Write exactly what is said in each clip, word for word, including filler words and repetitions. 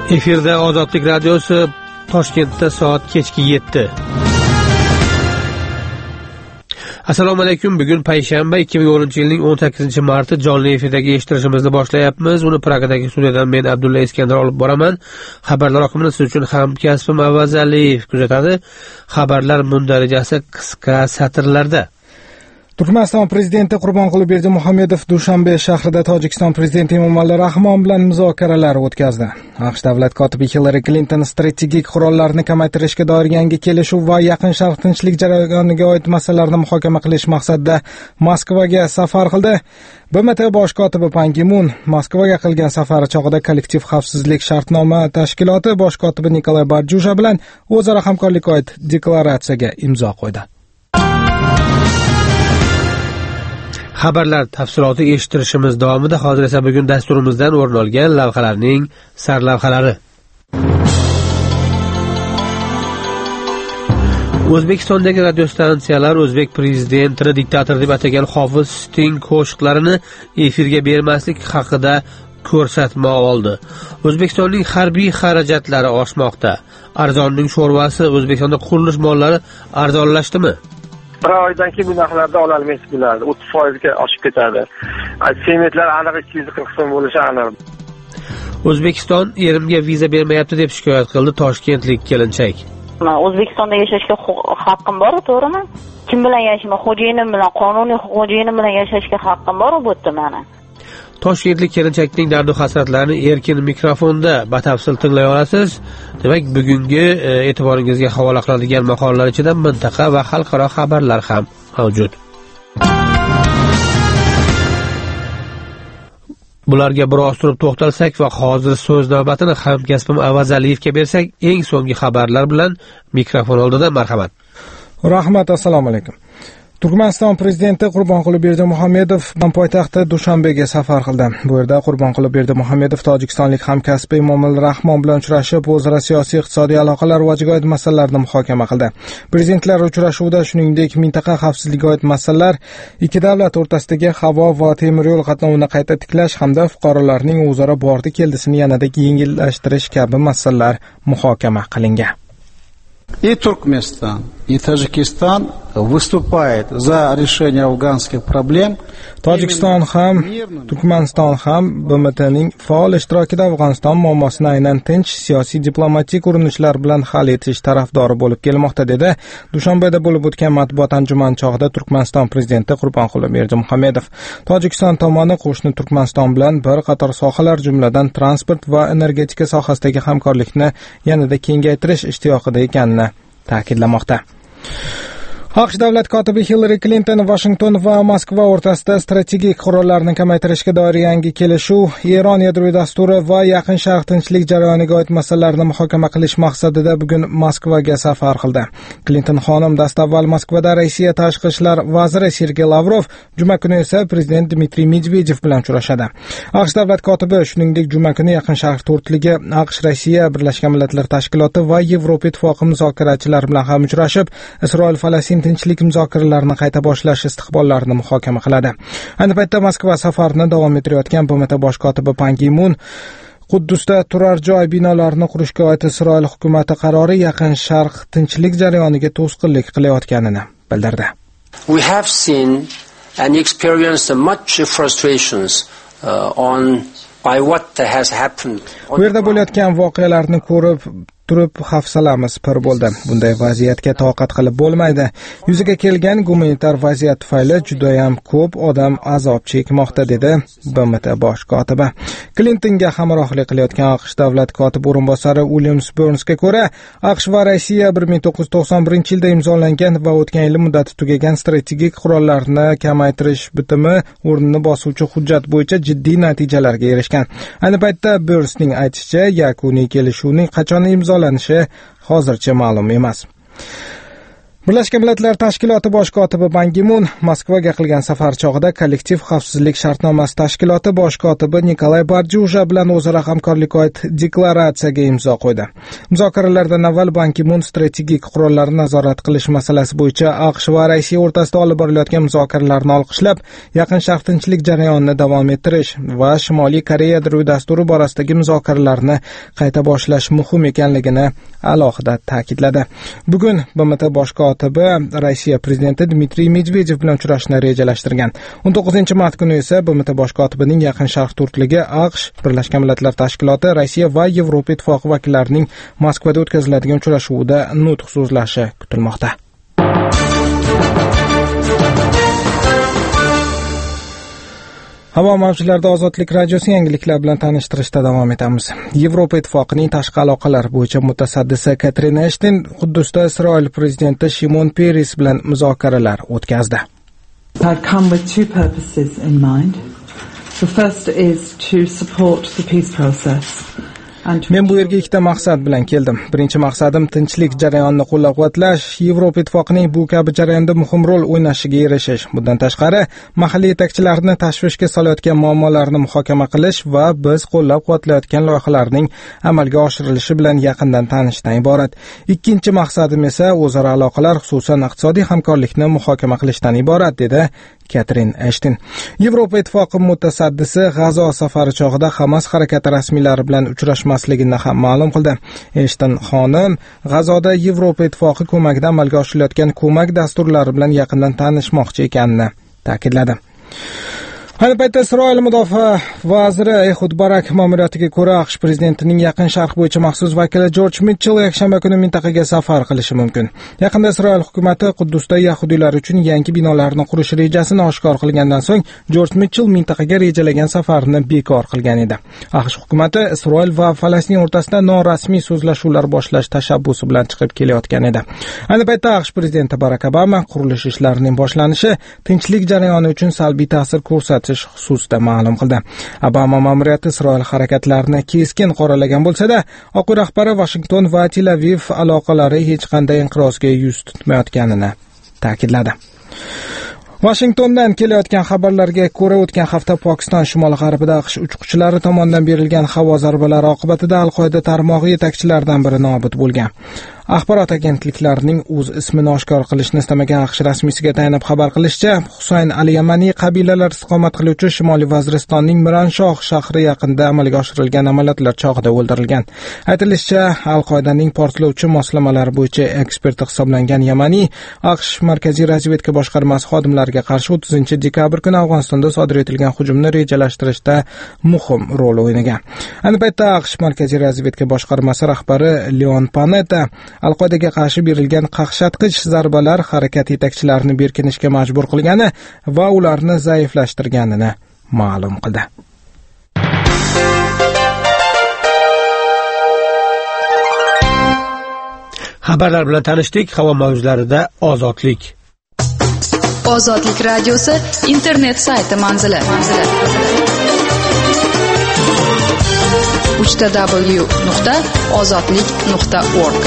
Efirda Ozodlik radiosi, Toshkentda soat kechki yetti. Assalomu alaykum. Bugun payshanba, ikki ming o'ninchi yilning o'n sakkizinchi marti. Jonli efirdagi eshittirishimizni boshlayapmiz. Uni Pragadagi studiyadan men Abdulla Iskandar olib boraman. Xabarlar oqimini siz uchun hamkasbim Avaz Aliyev kuzatadi. Xabarlar mundarijasi qisqa satrlarda. Turkmaniston prezidenti Qurbonquli Berdimuhamedov Dushanbe shahrida Tojikiston prezidenti Emomali Rahmon bilan muzokaralar o'tkazdi. AQSh davlat kotibi Hillary Clinton strategik qurollarni kamaytirishga doir yangi kelishuv va Yaqin Sharq tinchlik jarayoniga oid masalalarni muhokama qilish maqsadida Moskvaga safar qildi. B M T bosh kotibi Pan Gi Mun Moskvaga qilgan safari chog'ida kollektiv xavfsizlik shartnoma tashkiloti bosh kotibi Nikolay Barjusha bilan o'zaro hamkorlikka oid deklaratsiyaga imzo qo'ydi. Xabarlar tafsiloti eshittirishimiz davomida hozir esa bugun dasturimizdan o'rin olgan lavhalarning sarlavhalari. O'zbekistondagi radiostansiyalar o'zbek prezidentini diktator deb atagan Hofiz Sting qo'shiqlarini efirga bermaslik haqida ko'rsatma oldi. O'zbekistonning harbiy xarajatlari oshmoqda. Arzonning sho'rvasi, O'zbekistonda qurilish mollari arzonlashdimi? Bir oydan keyin bu narxlarda ololmaysiz bo'ladi. o'ttiz foizga oshib ketadi. Sementlar aniq ikki yuz qirq so'm bo'lishi aniq. O'zbekiston erimga viza bermayapti deb shikoyat qildi toshkentlik kelinchak. Men O'zbekistonda yashashga haqqim bor, to'g'rimi? Kim bilan yashayman? Xo'jayinim bilan, qonuniy xo'jayinim bilan yashashga haqqim bor, bu yerda meni. Toshkentlik kelinchakning dardu hasratlarini erkin mikrofonda batafsil tinglay olasiz. Demak, bugungi e, e'tiboringizga havola qiladigan maqolalar ichida mintaqa va xalqaro xabarlar ham mavjud. Bularga biroz turib to'xtalsak va hozir so'z navbatini hamkasbim Avaz Aliyevga bersak, eng so'nggi xabarlar bilan mikrofon oldida marhamat. Rahmat, assalomu alaykum. Turkmaniston prezidenti Qurbonquli Berdimuhamedov poytaxtda Dushanbega safar qildi. Bu yerda Qurbonquli Berdimuhamedov tojikistonlik hamkasbi Emomali Rahmon bilan uchrashib, o'zaro siyosiy iqtisodiy aloqalar va jigoyat masalalarni muhokama qildi. Prezidentlar uchrashuvida shuningdek mintaqa xavfsizligiga oid masalalar, ikki davlat o'rtasidagi havo va temir yo'l qatnovini qayta tiklash hamda fuqarolarning o'zaro bordi-keldisini yanada yengillashtirish kabi masalalar muhokama qilingan. И Туркменистан, и Таджикистан выступает за решение афганских проблем. Tojikiston ham, Turkmaniston ham B M T'ning faol ishtirokida Afg'oniston muammosini aynan tinch siyosiy diplomatik urinishlar bilan hal etish tarafdori bo'lib kelmoqda, dedi Dushanbeda bo'lib o'tgan matbuot anjumani chog'ida Turkmaniston prezidenti Qurbonquli Berdimuhamedov. Tojikiston tomoni qo'shni Turkmaniston bilan bir qator sohalar, jumladan transport va energetika sohasidagi hamkorlikni yanada kengaytirish ishtiyoqida ekanini ta'kidlamoqda. AQSh davlat kotibi Hillary Clinton Washington va Moskva o'rtasida strategik qurollarni kamaytirishga doir yangi kelishuv, Eron yadroviy dasturi va Yaqin Sharq tinchlik jarayoniga oid masalalarni muhokama qilish maqsadida bugun Moskvaga safar qildi. Clinton xonim dastavval Moskvada Rossiya tashqi ishlar vaziri Sergey Lavrov, juma kuni esa prezident Dmitriy Medvedev bilan uchrashadi. AQSh davlat kotibi shuningdek juma kuni Yaqin Sharq to'rtligi, AQSh, Rossiya, Birlashgan Millatlar Tashkiloti va Yevropa Ittifoqi muzokarachilari bilan ham uchrashib, Isroil-Falastin tinchlik muzokaralarini qayta boshlash istiqbollarini muhokama qiladi. Ayni paytda Moskva safarini davom ettirayotgan B M T bosh kotibi Pan Gi Mun Quddusda turar joy binolarini qurishga oid Isroil hukumati qarori Yaqin Sharq tinchlik jarayoniga to'sqinlik qilayotganini bildirdi. We have seen and experienced much frustrations uh, on by what has happened. Bu yerda bo'layotgan voqealarni ko'rib turib hafsalamiz pir bo'ldi. Bunday vaziyatga toqat qilib bo'lmaydi. Yuzaga kelgan gumanitar vaziyat tufayli juda ham ko'p odam azob chekmoqda, dedi B M T bosh kotibi. Clintonga hamrohlik qilayotgan AQSh davlat kotibi o'rinbosari William Burnsga ko'ra, AQSh va Rossiya bir ming to'qqiz yuz to'qson birinchi yilda imzolangan va o'tgan yil muddati tugagan strategik qurollarni kamaytirish bitimi o'rnini bosuvchi hujjat bo'yicha jiddiy natijalarga erishgan. Ayni paytda Burnsning aytishicha, yakuniy kelishuvning qachon imzolanishi hozircha ma'lum emas. Birlashgan Millatlar Tashkiloti bosh kotibi Ban Ki-mun Moskvaga qilgan safar chog'ida kollektiv xavfsizlik shartnomasi tashkiloti bosh kotibi Nikolay Barjuja bilan o'zaro hamkorlik oid deklaratsiyaga imzo qo'ydi. Muzokaralardan avval Ban Ki-mun strategik qurollarni nazorat qilish masalasi bo'yicha AQSh va Rossiya o'rtasida olib borilayotgan muzokaralarni olqishlab, Yaqin Sharq tinchlik jarayonini davom ettirish va Shimoliy Koreya yadroviy dasturi borasidagi muzokaralarni qayta boshlash muhim ekanligini alohida ta'kidladi. Bugun B M T bosh kotibi Rossiya prezidenti Dmitriy Medvedev bilan uchrashishni rejalashtirgan. o'n to'qqizinchi mart kuni esa B M T bosh kotibining Yaqin Sharq turkligi AQSh, Birlashgan Millatlar Tashkiloti, Rossiya va Yevropa ittifoqi vakillarining Moskvada o'tkaziladigan uchrashuvida nutq so'zlashi kutilmoqda. Havo mavjlarida Ozodlik radiosi yangiliklar bilan tanishtirishda davom etamiz. Yevropa ittifoqining tashqi aloqalar bo'yicha mutasaddisi Katrin Ashton Quddusda Isroil prezidenti Shimon Peres bilan muzokaralar o'tkazdi. I've come with two purposes in mind. The first is to support the peace process. Men bu yerga ikkita maqsad bilan keldim. Birinchi maqsadim tinchlik jarayonini qo'llab-quvvatlash, Yevropa ittifoqining bu kabi jarayonda muhim rol o'ynashiga erishish. Bundan tashqari, mahalliy yetakchilarni tashvishga solayotgan muammolarni muhokama qilish va biz qo'llab-quvvatlayotgan loyihalarning amalga oshirilishi bilan yaqindan tanishishdan iborat. Ikkinchi maqsadim esa o'zaro aloqalar, xususan iqtisodiy hamkorlikni muhokama qilishdan iborat, dedi Katrin Ashton. Yevropa ittifoqi mutasaddisi G'azo safari chog'ida Hamas harakati rasmiylari bilan uchrashmasligini ham ma'lum qildi. Ashton xonim G'azoda Yevropa ittifoqi ko'magida amalga oshirilayotgan ko'mak dasturlari bilan yaqindan tanishmoqchi ekanini ta'kidladi. Ayni paytda Isroil mudofaa vaziri Ehud Barak ma'muriyatiga ko'ra AQSh prezidentining Yaqin Sharq bo'yicha maxsus vakili Jorj Mitchell yakshanba kuni mintaqaga safar qilishi mumkin. Yaqinda Isroil hukumatı Quddusda yahudiylar uchun yangi binolarni qurish rejasini oshkor qilgandan so'ng Jorj Mitchell mintaqaga rejalagan safarini bekor qilgan edi. AQSh hukumatı Isroil va Falastin o'rtasida norasmiy so'zlashuvlar boshlash tashabbusi bilan chiqib kelayotgan edi. Ayni paytda AQSh prezidenti Barak Obama qurilish ishlarining boshlanishi tinchlik jarayoni uchun salbiy ta'sir ko'rsatish xususida ma'lum qildi. Obama ma'muriyati Isroil harakatlarini keskin qoralagan bo'lsa-da, Oq uy rahbari Washington va Tel Aviv aloqalari hech qanday inqirozga yuz tutmayotganini ta'kidladi. Washingtondan kelayotgan xabarlarga ko'ra, o'tgan hafta Pokiston shimol-g'arbida AQSh uchquvchilari tomonidan berilgan havo zarbalari oqibatida Al-Qoida tarmog'i yetakchilaridan biri nobud bo'lgan. Axborot agentliklarining o'z ismini oshkor qilishni istamagan AQSh rasmiysiga tayanib xabar qilishicha, Husayn al-Yamani qabilalar istiqomat qiluvchi Shimoliy Vaziristonning Miranshoh shahri yaqinida amalga oshirilgan amaliyotlar chog'ida o'ldirilgan. Aytilishicha, Al-Qoidaning portlovchi moslamalari bo'yicha eksperti hisoblangan Yamani AQSh Markaziy razvedka boshqarmasi xodimlariga qarshi o'ttizinchi dekabr kuni Afg'onistonda sodir etilgan hujumni rejalashtirishda muhim rol o'ynagan. Ayni paytda AQSh Markaziy razvedka boshqarmasi rahbari Leon Panetta Al-Qoidaga qarshi berilgan qaqshatqich zarbalar harakat yetakchilarini berkinishga majbur qilgani va ularni zaiflashtirganini ma'lum qildi. Xabarlar bilan tanishdik. Havo mavjlarida ozodlik. Ozodlik radiosi internet sayti manzili. uch w nuqta ozodlik nuqta org.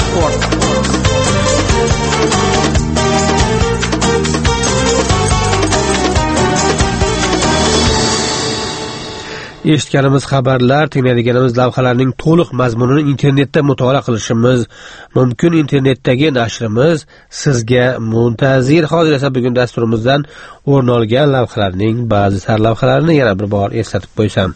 Eshitganimiz xabarlar, tinglaydiganimiz lavhalarning to'liq mazmunini internetda mutolaa qilishimiz mumkin. Internetdagi nashrimiz sizga muntazir. Hozir esa bugun dasturimizdan o'rin olgan lavhalarning ba'zi sarlavhalarini yana bir bor eslatib qo'ysam.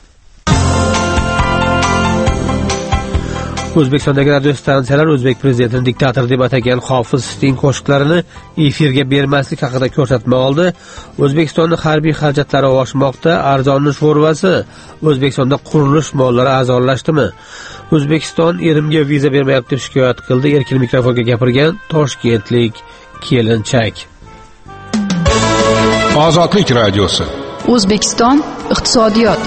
O'zbekistondagi radio stansiyalar o'zbek prezidentini diktator deb atagan Hofiz Sting qo'shiqlarini efirga bermaslik haqida ko'rsatma oldi. O'zbekistonning harbiy xarajatlari oshmoqda. Arzonni sho'rvasi. O'zbekistonda qurilish mollari arzonlashdimi? O'zbekiston Erimga viza bermayapti deb shikoyat qildi. Erkin mikrofonga gapirgan toshkentlik kelinchak. Ozodlik radiosi. O'zbekiston iqtisodiyot.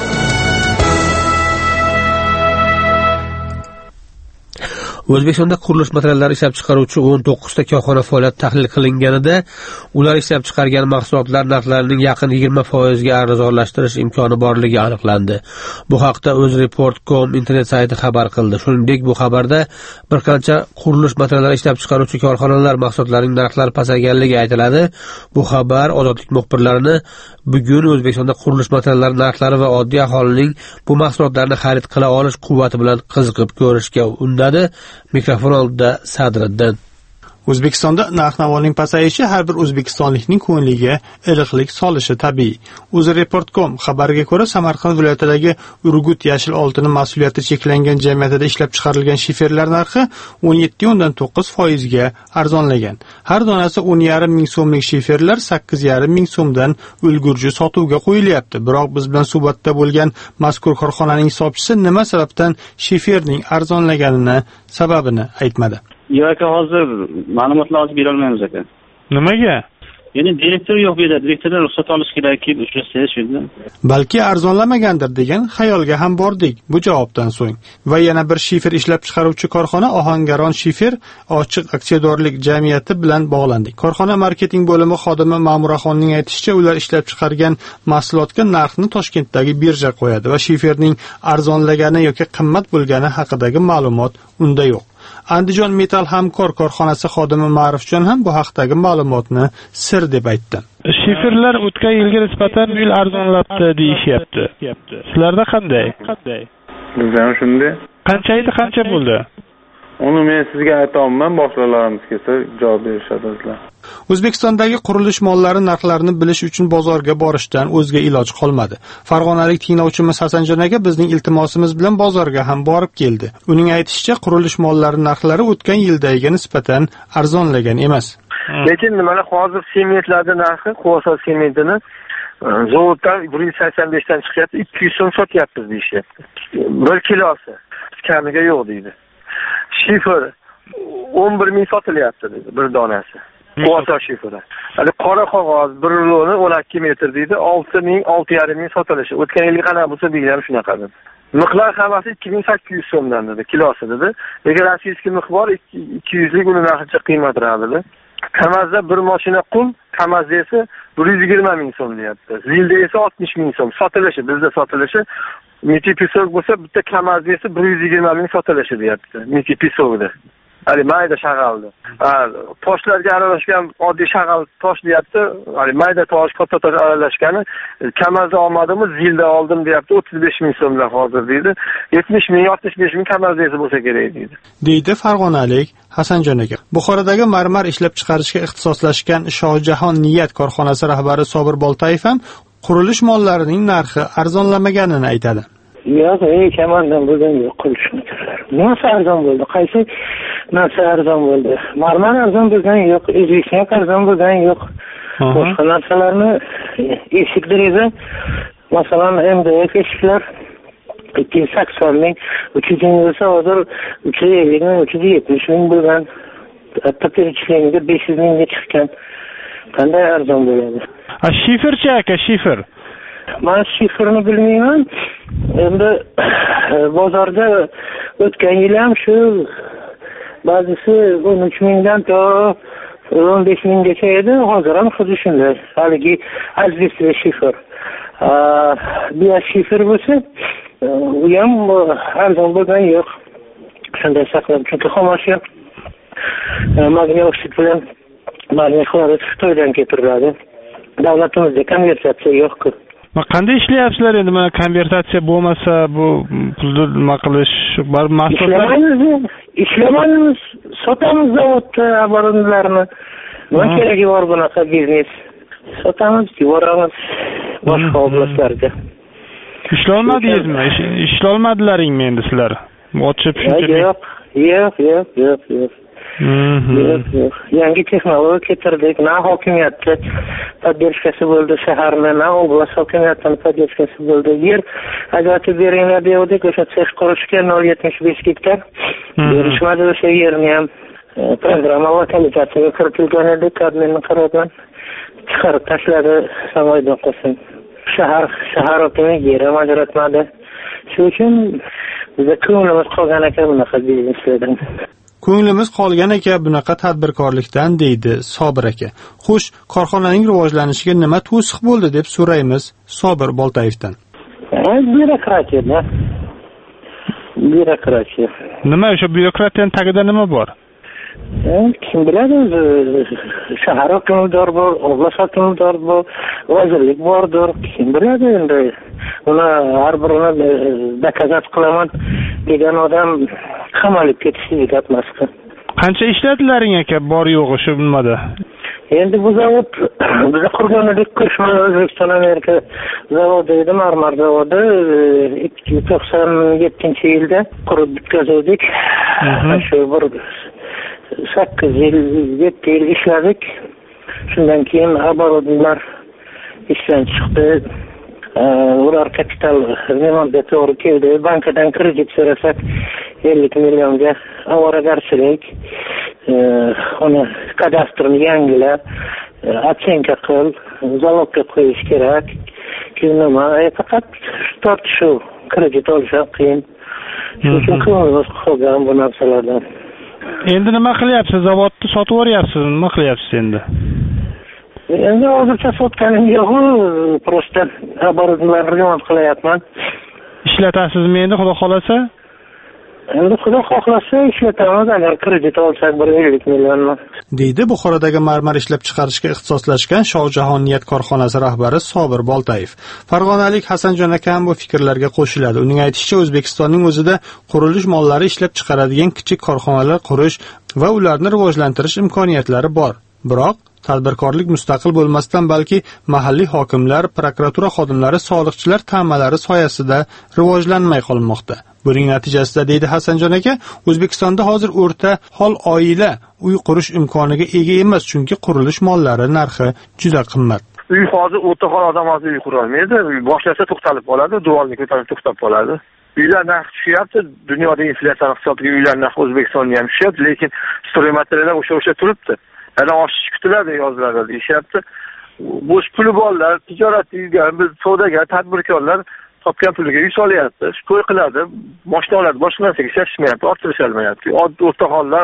O'zbekistonda qurilish materiallari ishlab chiqaruvchi o'n to'qqizta korxona faoliyati tahlil qilinganida, ular ishlab chiqargan mahsulotlar narxlarining yaqin yigirma foizga arzonlashtirish imkoni borligi aniqlandi. Bu haqda o'zreport dot com internet sayti xabar qildi. Shuningdek, bu xabarda bir qancha qurilish materiallari ishlab chiqaruvchi korxonalar mahsulotlarining narxlari pasayganligi aytiladi. Bu xabar ozodlik muxbirlarini bugun O'zbekistonda qurilish materiallari narxlari va oddiy aholining bu mahsulotlarni xarid qila olish quvvati bilan qiziqib ko'rishga undadi. Mikrofon oldida Sadriddin. O'zbekistonda narx-navoning pasayishi har bir o'zbekistonlikning ko'ngliga iliqlik solishi tabiiy. o'zreport dot com xabariga ko'ra, Samarqand viloyatidagi Urgut yashil oltini mas'uliyati cheklangan jamiyatida ishlab chiqarilgan shiferlar narxi o'n yetti nuqta to'qqiz foizga arzonlagan. Har donasi o'n yarim ming so'mlik shiferlar sakkiz yarim ming so'mdan ulgurji sotuvga qo'yilyapti. Biroq biz bilan suhbatda bo'lgan mazkur korxonaning hisobchisi nima sababdan shiferning arzonlaganini sababini aytmadi. Yo'q aka, hozir ma'lumotlar hozir bera olmaymiz aka. Nimaga? Ya'ni direktor yo'q bu yerda, direktordan ruxsat olish kerak, kelib uchrashsa shunda. Balki arzonlamagandir degan xayolga ham bordik bu javobdan so'ng. Va yana bir shifer ishlab chiqaruvchi korxona Ohangaron shifer ochiq aksiyadorlik jamiyati bilan bog'landik. Korxona marketing bo'limi xodimi Ma'muraxonning aytishicha, ular ishlab chiqargan mahsulotga narxni Toshkentdagi birja qo'yadi va shiferning arzonlagani yoki qimmat bo'lgani haqidagi ma'lumot unda yo'q. Andijon Metal Hamkor korxonasi xodimi Ma'rifjon ham bu haqdagi ma'lumotni sir deb aytdi. Shiferlar o'tgan yilga nisbatan bu yil arzonlabdi deyishyapti. Sizlarda qanday? Bizda ham shunday. Qancha edi, qancha bo'ldi? Uni men sizga ayta olmayman, boshqalarimiz kelsa javob berishadi o'zlar. O'zbekistondagi qurilish mollari narxlarini bilish uchun bozorga borishdan o'zga iloj qolmadi. Farg'onalik tinglovchimiz Hasanjon aka bizning iltimosimiz bilan bozorga ham borib keldi. Uning aytishicha, qurilish mollari narxlari o'tgan yildagiga nisbatan arzonlagan emas. Lekin nimalar hozir sementlarning narxi, Qo'sa sementini zavoddan bir yuz sakson besh dan chiqyapti, ikki yuz so'm sotyapmiz deyishyapti. bir kilosi kamiga yo'q deydi. Shifer o'n bir ming sotilyapti dedi bir donasi. Qo'sa shiferi. Hali qora qog'oz bir ruloni o'n ikki metr deydi, olti ming olti yarim ming sotilishi. O'tgan yilgi qanaqa bo'lsa bu ham shunaqa dedi. Miqlar hammasi ikki ming sakkiz yuz so'mdan dedi, kilosi dedi. Lekin rossiyskiy miqdor ikki yuz lik uni narxicha qiymatroq dedi. Kamazda bir mashina qum, Kamazda esa bir yuz yigirma ming so'm deyapti. Zilda esa oltmish ming so'm sotilishi, bizda sotilishi. Miti pisok bo'lsa bitta Kamazda esa bir yuz yigirma ming sotilishi deyapti. Miti pisokda. Hali mayda shag'aldi. Toshlarga aralashgan oddiy shag'al tosh deyapti. Hali mayda tosh, katta tosh aralashgani Kamazda olmadimmi, zilda oldim deyapti. o'ttiz besh ming so'mdan hozir deydi. yetmish ming, oltmish besh ming Kamazda bo'lsa kerak deydi. Deydi farg'onalik Hasanjon aka. Buxorodagi marmar ishlab chiqarishga ixtisoslashgan Shohjahon Niyat korxonasi rahbari Sobir Boltayev ham qurilish mollarining narxi arzonlamaganini aytadi. Yo'q, hech kamandan bo'lgan yo'q qurilish materiallari. Narsa arzon bo'ldi, qaysi narsa arzon bo'ldi? Marmar arzon bo'lgan yo'q, O'zbekiston arzon bo'lgan yo'q. Boshqa narsalarni eshik deraza, masalan, M D F eshiklar ikki yuz sakson ming, uch yuz ming bo'lsa hozir uch yuz ellik ming, uch yuz yetmish ming bo'lgan. Hatto perchilikda besh yuz mingga chiqqan. Qanday arzon bo'ladi? A shiferchi aka, shifer. Men shiferni bilmayman. Endi bozorda o'tgan yil ham shu ba'zisi o'n uch mingdan to o'n besh minggacha edi, hozir ham xuddi shunday. Haligi asbestli shifer. Bu shifer bo'lsa, u ham arzon bo'lgan yo'q. Shunday saqlab, chunki xomashyo magniy oksid bilan magniy xlorid Xitoydan keltiriladi. Davlatimizda konvertatsiya yo'q-ku. Qanday ishlayapsizlar endi? Mana konvertatsiya bo'lmasa, bu pulni nima qilish, bar mahsulotlar ishlamaymiz, sotamiz zavodda oborudlarni. Nima keragi bor bunaqa biznes? Sotamiz, yuboramiz boshqa oblastlarga. Ishlolmadingizmi? Ishlolmadilaringmi endi sizlar? Ochib shuncha. Yo'q, yo'q, yo'q, yo'q, yo'q. Yangi texnologiya keltirdik, na hokimiyatda poddershkasi bo'ldi shaharni, na oblast hokimiyatining poddershkasi bo'ldi. Yer ajratib beringlar dedik, o'sha sex qurishga nol yetmish besh gektar. Berishmadi o'sha yerni ham. Programma lokalizatsiyaga kiritilgan edi, kabinetning qaroridan chiqarib tashladi, samoydan qo'sin. Shahar shahar hokimi yer ham ajratmadi. Shuning uchun bizda ko'nglimiz qolgan ekan bunaqa bizneslardan. Ko'nglimiz qolgan aka bunaqa tadbirkorlikdan, deydi Sobir aka. Xo'sh, korxonaning rivojlanishiga nima to'siq bo'ldi deb so'raymiz Sobir Boltayevdan. Byurokratiya. Byurokratiya. Nima o'sha byurokratiyaning tagida nima bor? Kim biladi, shahar hokimdor bor, oblast hokimdor bor, vazirlik bordir. Kim biladi endi. Uni har birini dokazat qilaman degan odam qamalib ketishni aytmasdi. Qancha ishladilaring aka bor yo'g'i shu nimada? Endi bu zavod biz qurgan edik, Qo'shma O'zbekiston Amerika zavodi edi, marmar zavodi. ikki ming to'qson yettinchi yilda qurib bitkazdik. Shu bir sakkiz yil, yetti yil ishladik. Shundan keyin оборудованиялар ishdan chiqdi. Ular kapital remontga to'g'ri keldi. Bankadan kredit so'rasak ellik millionga ovoragarchilik, uni kadastrni yangilab, otsenka qil, zalogga qo'yish kerak. Keyin nima? Faqat tortishuv, kredit olish qiyin. Shuning uchun ko'ngilimiz qolgan bu narsalardan. Endi nima qilyapsiz? Zavodni sotib yuboryapsiz, nima qilyapsiz endi? Endi hozircha sotganim yo'q, prosta оборудованияларni remont qilyapman. Ishlatasizmi endi xudo xolasa? Endi xudo xohlasa ishlatamiz, agar kredit olsak bir ellik millionmi. Deydi Buxorodagi marmar ishlab chiqarishga ixtisoslashgan Shohjahon niyat korxonasi rahbari Sobir Boltayev. Farg'onalik Hasanjon aka ham bu fikrlarga qo'shiladi. Uning aytishicha, O'zbekistonning o'zida qurilish mollari ishlab chiqaradigan kichik korxonalar qurish va ularni rivojlantirish imkoniyatlari bor. Biroq tadbirkorlik mustaqil bo'lmasdan, balki mahalliy hokimlar, prokuratura xodimlari, soliqchilar ta'malari soyasida rivojlanmay qolmoqda. Buning natijasida, deydi Hasanjon aka, O'zbekistonda hozir o'rta hol oila uy qurish imkoniga ega emas, chunki qurilish mollari narxi juda qimmat. Uy hozir o'rta hol odam hozir uy qura olmaydi. Boshlasa to'xtalib qoladi, duvalni ko'tarib to'xtab qoladi. Uylar narxi tushyapti, dunyoda inflyatsiya hisobiga uylar narxi O'zbekistonda ham tushyapti, lekin stroymateriallar o'sha o'sha turibdi. Yana oshish kutiladi yozlarda deyishyapti. Bo'sh puli borlar, tijorat yurgan, biz savdogar, tadbirkorlar topgan puliga uy solyapti, to'y qiladi, mashina oladi, boshqa narsaga ishlashmayapti, orttirisholmayapti. O'rta hollar,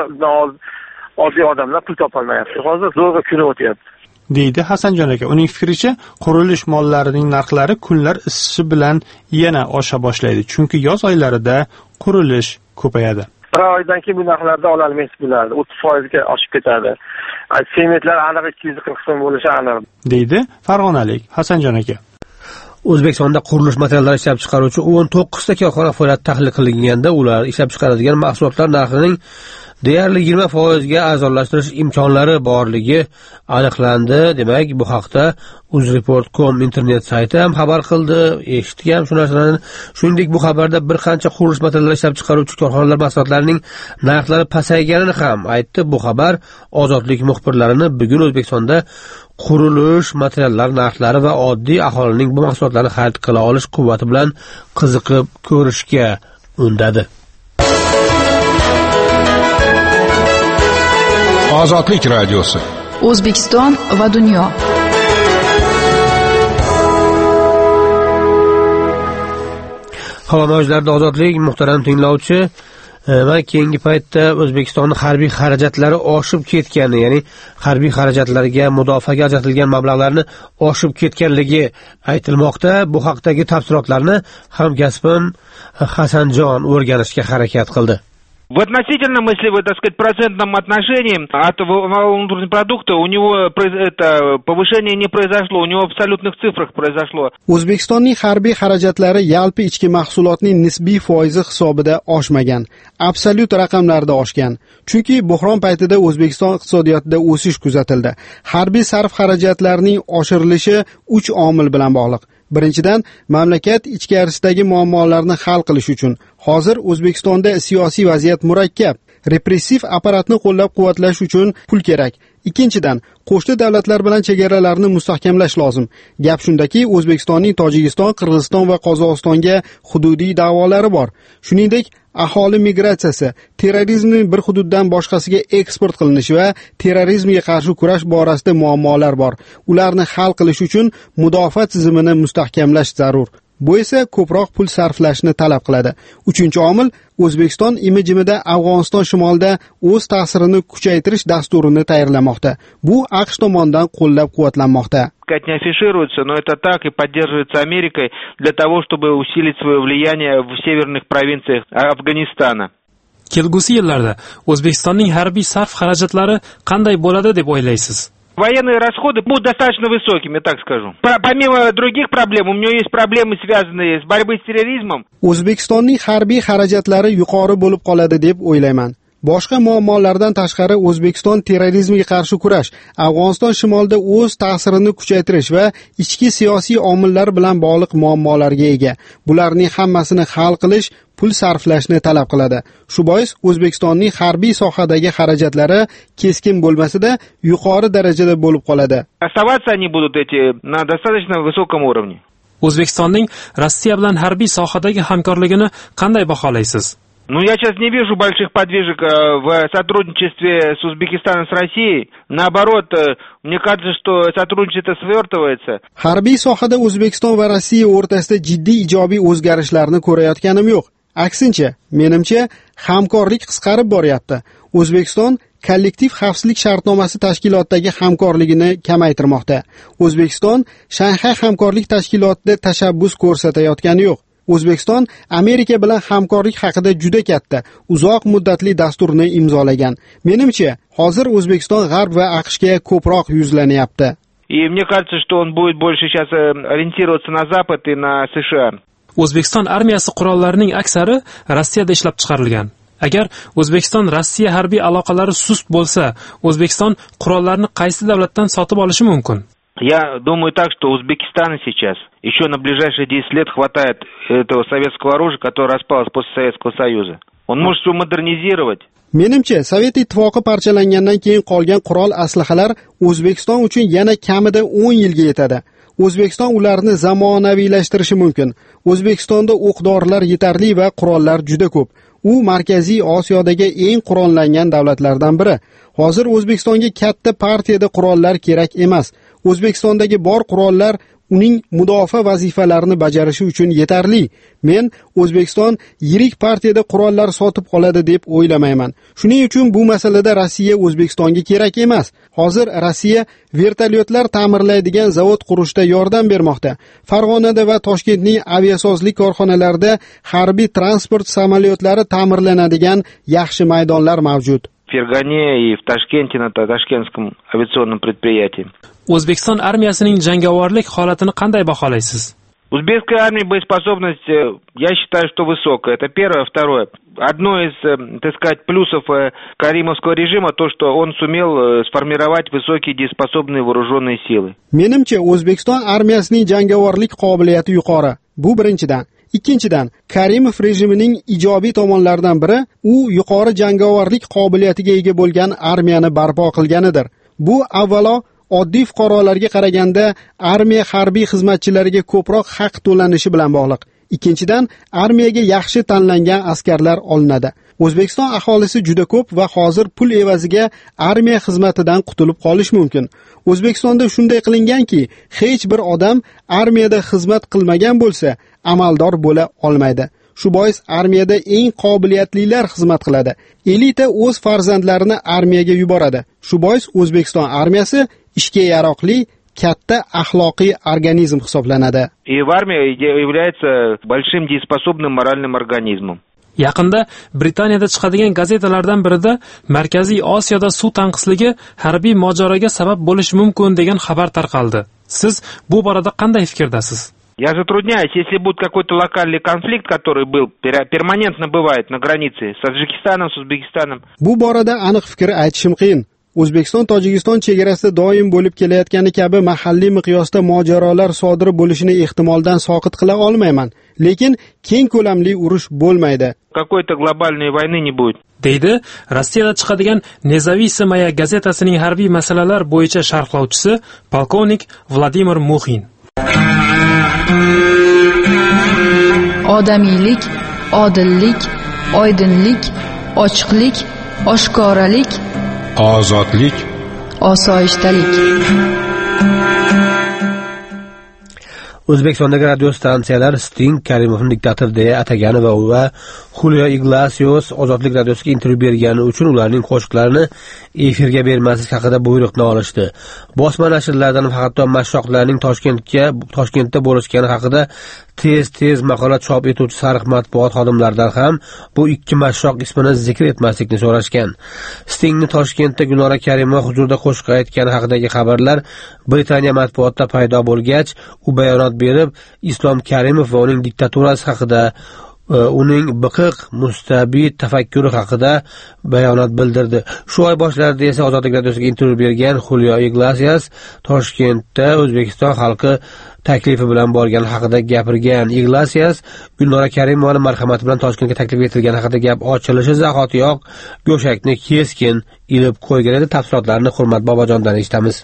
oddiy odamlar pul topolmayapti. Hozir zo'rg'a kun o'tyapti. Deydi Hasanjon aka. Uning fikricha, qurilish mollarining narxlari kunlar isishi bilan yana osha boshlaydi, chunki yoz oylarida qurilish ko'payadi. Bir oydan keyin bu narxlarda ololmaysiz bularni, o'ttiz foizga oshib ketadi. Sementlar aniq ikki yuz qirq so'm bo'lishi aniq. Deydi Farg'onalik Hasanjon aka. O'zbekistonda qurilish materiallari ishlab chiqaruvchi o'n to'qqizta korxona faoliyati tahlil qilinganda, ular ishlab chiqaradigan mahsulotlar narxining deyarli yigirma foizga arzonlashtirish imkonlari borligi aniqlandi. Demak, bu haqda uzreport dot com internet sayti ham xabar qildi. Eshitgan shu narsalarni. Shuningdek, bu xabarda bir qancha qurilish materiallari ishlab chiqaruvchi korxonalar mahsulotlarining narxlari pasayganini ham aytdi. Bu xabar Ozodlik muxbirlarini bugun O'zbekistonda qurilish materiallari narxlari va oddiy aholining bu mahsulotlarni xarid qila olish quvvati bilan qiziqib ko'rishga undadi. Ozodlik radiosi. O'zbekiston va dunyo. Havo mavjlarida ozodlik, muhtaram tinglovchi. Mana keyingi paytda O'zbekistonning harbiy xarajatlari oshib ketgani, ya'ni harbiy xarajatlarga, mudofaaga ajratilgan mablag'larni oshib ketganligi aytilmoqda. Bu haqdagi tafsilotlarni hamkasbim Hasanjon o'rganishga harakat qildi. В относительном, если вы, так сказать, процентном отношении от валового внутреннего продукта у него это повышение не произошло, у него в абсолютных цифрах произошло. O'zbekistonning harbiy xarajatlari yalpi ichki mahsulotning nisbiy foizi hisobida oshmagan, absolyut raqamlarda oshgan. Chunki buhron paytida O'zbekiston iqtisodiyotida o'sish kuzatildi. Harbiy sarf xarajatlarining oshirilishi uch omil bilan bog'liq. Birinchidan, mamlakat ichkarisidagi muammolarni hal qilish uchun hozir O'zbekistonda siyosiy vaziyat murakkab, repressiv apparatni qo'llab-quvvatlash uchun pul kerak. Ikkinchidan, qo'shni davlatlar bilan chegaralarni mustahkamlash lozim. Gap shundaki, O'zbekistonning Tojikiston, Qirg'iziston va Qozog'istonga hududiy da'volari bor. Shuningdek, aholi migratsiyasi, terrorizmning bir hududdan boshqasiga eksport qilinishi va terrorizmga qarshi kurash borasida muammolar bor. Ularni hal qilish uchun mudofaa tizimini mustahkamlash zarur. Bu esa ko'proq pul sarflashni talab qiladi. Uchinchi omil, O'zbekiston imijimida Afg'oniston shimolida o'z ta'sirini kuchaytirish dasturini tayyorlamoqda. Bu AQSh tomonidan qo'llab-quvvatlanmoqda. Не афишируется, но это так и поддерживается Америкой для того, чтобы усилить свое влияние в северных провинциях Афганистана. Kelgusi yillarda O'zbekistonning harbiy sarf xarajatlari qanday bo'ladi deb o'ylaysiz? Военные расходы будут достаточно высокими, так скажу. Помимо других проблем, у меня есть проблемы, связанные с борьбой с терроризмом. O'zbekistonning harbiy xarajatlari yuqori bo'lib qoladi deb o'ylayman. Boshqa muammolardan tashqari O'zbekiston terrorizmga qarshi kurash, Afg'oniston shimolida o'z ta'sirini kuchaytirish va ichki siyosiy omillar bilan bog'liq muammolarga ega. Bularning hammasini hal qilish pul sarflashni talab qiladi. Shu bois O'zbekistonning harbiy sohadagi xarajatlari keskin bo'lmasa-da, yuqori darajada bo'lib qoladi. Оставаться они будут эти на достаточно высоком уровне. O'zbekistonning Rossiya bilan harbiy sohadagi hamkorligini qanday baholaysiz? Ну, я сейчас не вижу больших подвижек в сотрудничестве с Узбекистаном, с Россией. Наоборот, мне кажется, что сотрудничество свертывается. Harbiy sohada O'zbekiston va Rossiya o'rtasida jiddiy ijobiy o'zgarishlarni ko'rayotganim yo'q. Aksincha, menimcha, hamkorlik qisqarib boryapti. O'zbekiston kollektiv xavfsizlik shartnomasi tashkilotidagi hamkorligini kamaytirmoqda. O'zbekiston Shanxay hamkorlik tashkilotida tashabbus ko'rsatayotgani yo'q. O'zbekiston Amerika bilan hamkorlik haqida juda katta, uzoq muddatli dasturni imzolagan. Menimcha, hozir O'zbekiston G'arb va AQShga ko'proq yuzlanyapti. И мне кажется, что он будет больше сейчас ориентироваться на Запад и на США. O'zbekiston armiyasi qurollarining aksari Rossiyada ishlab chiqarilgan. Agar O'zbekiston Rossiya harbiy aloqalari sust bo'lsa, O'zbekiston qurollarni qaysi davlatdan sotib olishi mumkin? Я думаю так, что Узбекистана сейчас еще на ближайшие десять лет хватает этого советского оружия, которое распалось после Советского Союза. Он может все модернизировать. Menimcha, Sovet ittifoqi parchalangandan keyin qolgan qurol aslahalar O'zbekiston uchun yana kamida o'n yilga yetadi. O'zbekiston ularni zamonaviylashtirishi mumkin. O'zbekistonda o'q-dorilar yetarli va qurollar juda ko'p. U Markaziy Osiyodagi eng qurollangan davlatlardan biri. Hozir O'zbekistonga katta partiyada qurollar kerak emas. O'zbekistondagi bor qurollar uning mudofaa vazifalarini bajarishi uchun yetarli. Men O'zbekiston yirik partiyada qurollar sotib oladi deb o'ylamayman. Shuning uchun bu masalada Rossiya O'zbekistonga kerak emas. Hozir Rossiya vertolyotlar ta'mirlaydigan zavod qurishda yordam bermoqda. Farg'onada va Toshkentning aviasozlik korxonalarida harbiy transport samolyotlari ta'mirlanadigan yaxshi maydonlar mavjud. В Фергане и в Ташкенте на Ташкентском авиационном предприятии. O'zbekiston armiyasining jangovarlik holatini qanday baholaysiz? Узбекская армия боеспособность, я считаю, что высокая. Это первое. Второе. Одно из, так сказать, плюсов каримовского режима то, что он сумел сформировать высокие дееспособные вооруженные силы. Menimcha, O'zbekiston armiyasining jangovarlik qobiliyati yuqori. Bu birinchidan. Ikkinchidan, Karimov rejimining ijobiy tomonlaridan biri u yuqori jangovarlik qobiliyatiga ega bo'lgan armiyani barpo qilganidir. Bu avvalo oddiy fuqarolarga qaraganda armiya harbiy xizmatchilariga ko'proq haq to'lanishi bilan bog'liq. Ikkinchidan, armiyaga yaxshi tanlangan askarlar olinadi. O'zbekiston aholisi juda ko'p va hozir pul evaziga armiya xizmatidan qutulib qolish mumkin. O'zbekistonda shunday qilinganki, hech bir odam armiyada xizmat qilmagan bo'lsa, amaldor bo'la olmaydi. Shu bois armiyada eng qobiliyatlilar xizmat qiladi. Elita o'z farzandlarini armiyaga yuboradi. Shu bois O'zbekiston armiyasi ishga yaroqli katta axloqiy organizm hisoblanadi. И в армии является большим дееспособным моральным организмом. Yaqinda Britaniyada chiqadigan gazetalardan birida Markaziy Osiyoda suv tanqisligi harbiy mojaroga sabab bo'lishi mumkin degan xabar tarqaldi. Siz bu borada qanday fikrdasiz? Я затрудняюсь, если будет какой-то локальный конфликт, который был перманентно бывает на границе с Таджикистаном, с Узбекистаном. Bu borada aniq fikr aytishim qiyin. O'zbekiston Tojikiston chegarasida doim bo'lib kelayotgani kabi mahalliy miqyosda mojarolar sodir bo'lishini ehtimoldan soqit qila olmayman. Lekin keng ko'lamli urush bo'lmaydi. Какой-то глобальной войны не будет. deydi Rossiyada chiqadigan Nezavisaya gazetasining harbiy masalalar bo'yicha sharhlovchisi polkovnik Vladimir Muxin. Odamiylik, odillik, oydinlik, ochiqlik, oshkoralik, ozodlik, osoyishtalik. O'zbekistondagi radio stansiyalar Sting Karimovni diktator deya atagani va u va Julio Iglesias Ozodlik radiosiga intervyu bergani uchun ularning qo'shiqlarini efirga bermaslik haqida buyruqni olishdi. Bosma nashrlardan hatto mashshoqlarning Toshkentga Toshkentda bo'lishgani haqida tez-tez maqola chop etuvchi sariq matbuot xodimlaridan ham bu ikki mashshoq ismini zikr etmaslikni so'rashgan. Stingni Toshkentda Gulnora Karimova huzurida qo'shiq aytgani haqidagi xabarlar Britaniya matbuotida paydo bo'lgach, u bayonot berib, Islom Karimov va uning diktaturasi haqida, uning biqiq mustabid tafakkuri haqida bayonot bildirdi. Shu oy boshlarida esa Ozodlik radiosiga intervyu bergan Julio Iglesias Toshkentda O'zbekiston xalqi taklifi bilan borgani haqida gapirgan. Iglesias Gulnora Karimovani marhamati bilan Toshkentga taklif etilgani haqida gap ochilishi zahotiyoq go'shakni keskin ilib qo'ygan edi. Tafsilotlarni Hurmat Bobojondan eshitamiz.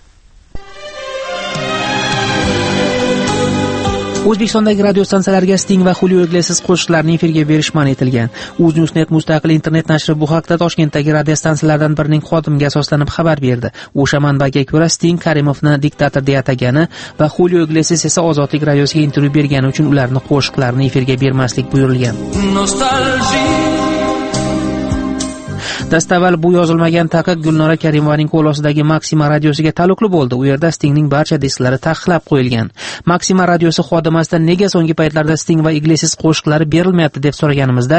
O'zbekistondagi radio stansiyalarga Sting va Julio Iglesias qo'shiqlarini efirga berish man etilgan. UzNewsNet mustaqil internet nashri bu haqda Toshkentdagi radio stansiyalardan birining xodimiga asoslanib xabar berdi. O'sha manbaga ko'ra, Sting Karimovni diktator deya atagani va Julio Iglesias esa Ozodlik radiosiga intervyu bergani uchun ularni qo'shiqlarini efirga bermaslik buyurilgan. Dastavval bu yozilmagan taqiq Gulnora Karimovaning qo'l ostidagi Maxima radiosiga taalluqli bo'ldi. U yerda Stingning barcha disklari taqiqlab qo'yilgan. Maxima radiosi xodimasidan nega so'nggi paytlarda Sting va Iglesias qo'shiqlari berilmayapti deb so'raganimizda,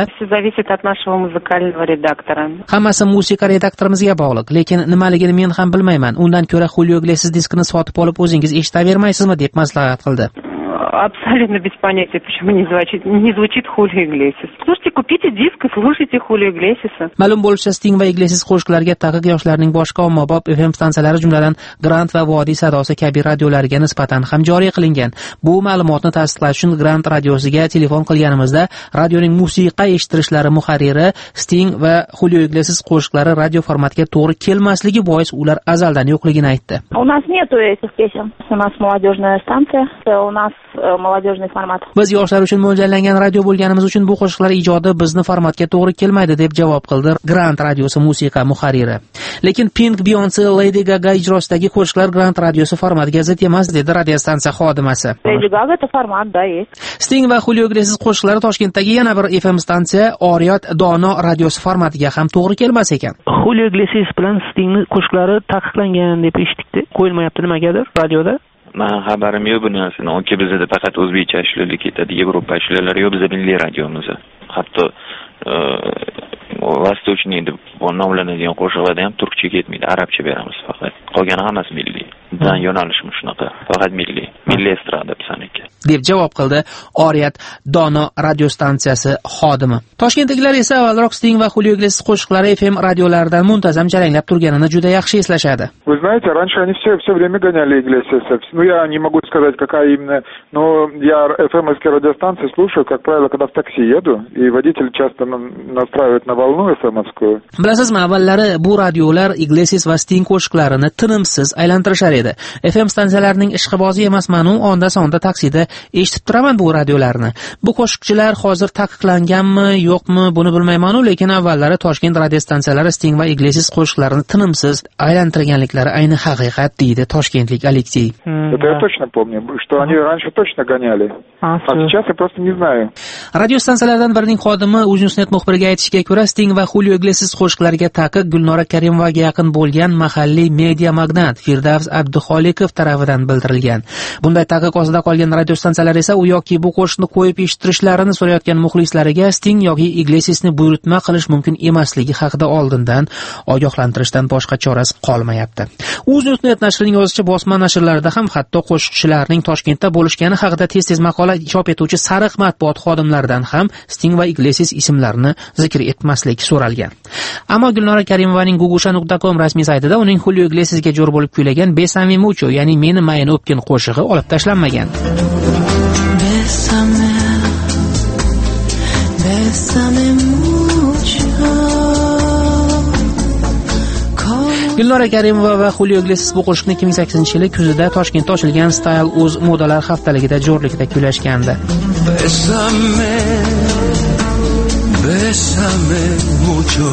hammasi musiqa redaktorimizga bog'liq, lekin nimaligini men ham bilmayman. Undan ko'ra Julio Iglesias diskini sotib olib o'zingiz eshitavermaysizmi deb maslahat qildi. Абсолютно без понятия, почему не звучит, не звучит Julio Iglesias. Слушайте, купите диск и слушайте Julio Iglesias. Ma'lum bo'lishicha, Sting va Iglesias qo'shiqlariga taqiq yoshlarning boshqa ommabop F M stansiyalari, jumladan Grant va Vodiy sadosi kabi radiolariga nisbatan ham joriy qilingan. Bu ma'lumotni tasdiqlash uchun Grant radiosiga telefon qilganimizda, radioning musiqa eshittirishlari muharriri Sting va Julio Iglesias qo'shiqlari radio formatiga to'g'ri kelmasligi bois ular azaldan yo'qligini aytdi. У нас нету этих песен. У нас молодежная станция, у нас молодежный формат. Biz yoshlar uchun mo'ljallangan radio bo'lganimiz uchun bu qo'shiqlar ijodi bizni formatga to'g'ri kelmaydi deb javob qildi Grant radiosi musiqa muharriri. Lekin Pink, Beyonce, Lady Gaga ijrosidagi qo'shiqlar Grant radiosi formatiga zid emas, dedi radiostansiya xodimasi. Lady Gaga это формат, да, есть. Sting va Julio Iglesias qo'shiqlari Toshkentdagi yana bir F M stansiya Oriyat Dono radiosi formatiga ham to'g'ri kelmas ekan. Julio Iglesias bilan Stingning qo'shiqlari taqiqlangan deb eshitdik. Qo'yilmayapti nimagadir radioda? Men xabarim yo'q bu narsani. Chunki bizda faqat o'zbekcha ashulalar ketadi, Yevropa ashulalari yo'q, bizda milliy radiomiz. Hatto Vostochniy deb nomlanadigan qo'shiqlarda ham turkcha ketmaydi, arabcha beramiz faqat. Qolgani hammasi milliy. Bizning yo'nalishimiz shunaqa, faqat milliy. Milliy estrada bizaniki. deb javob qildi Oriyat Dono radio stansiyasi xodimi. Toshkentdagilar esa avvalroq Sting va Julio Iglesias qo'shiqlari F M radiolaridan muntazam jaranglab turganini juda yaxshi eslashadi. Вы знаете, раньше они все все время гоняли Иглесиаса. Ну я не могу сказать, какая именно, но я эф эм-овские радиостанции слушаю, как правило, когда в такси еду, и водитель часто настраивает на волну эф эм-овскую. Bilasizmi, avvallari bu radiolar Iglesias va Sting qo'shiqlarini tinimsiz aylantirishar edi. F M stansiyalarining ishqibozi emasman-u, onda sonda taksida eshitib turaman bu radiolarni. Bu qo'shiqchilar hozir taqiqlanganmi, yo'qmi, buni bilmayman-u, lekin avvallari Toshkent radio stansiyalari Sting va Iglesias qo'shiqlarini tinimsiz aylantirganliklari ayni haqiqat, deydi toshkentlik Aleksey. Это я точно помню, что они раньше точно гоняли. А сейчас я просто не знаю. Radio stansiyalardan birining xodimi UzNewsNet muxbiriga aytishiga ko'ra, Sting va Julio Iglesias qo'shiqlariga taqiq Gulnora Karimovaga yaqin bo'lgan mahalliy media magnat Firdavs Abduxoliqov tarafidan bildirilgan. Bunday taqiq ostida qolgan radio stansiyalar esa u yoki bu qo'shiqni qo'yib eshittirishlarini so'rayotgan muxlislariga Sting yoki Iglesiasni buyurtma qilish mumkin emasligi haqida oldindan ogohlantirishdan boshqa chorasi qolmayapti. UzNewsNet nashrining yozishicha, bosma nashrlarida ham hatto qo'shiqchilarning Toshkentda bo'lishgani haqida tez-tez maqola chop etuvchi sariq matbuot xodimlaridan ham Sting va Iglesias ismlarini zikr etmaslik so'ralgan. Ammo Gulnora Karimovaning gugusha nuqta com rasmiy saytida uning Julio Iglesiasga jo'r bo'lib kuylagan Besame mucho, ya'ni meni mayni o'pgin qo'shig'i olib tashlanmagan. Besame, besame mucho. Gulnora Karimova va Julio Iglesias bu qo'shiqni ikki ming sakkizinchi yil kuzida Toshkentda ochilgan Style Uz modalar haftaligida jo'rlikda kuylashgandi. Besame, besame mucho.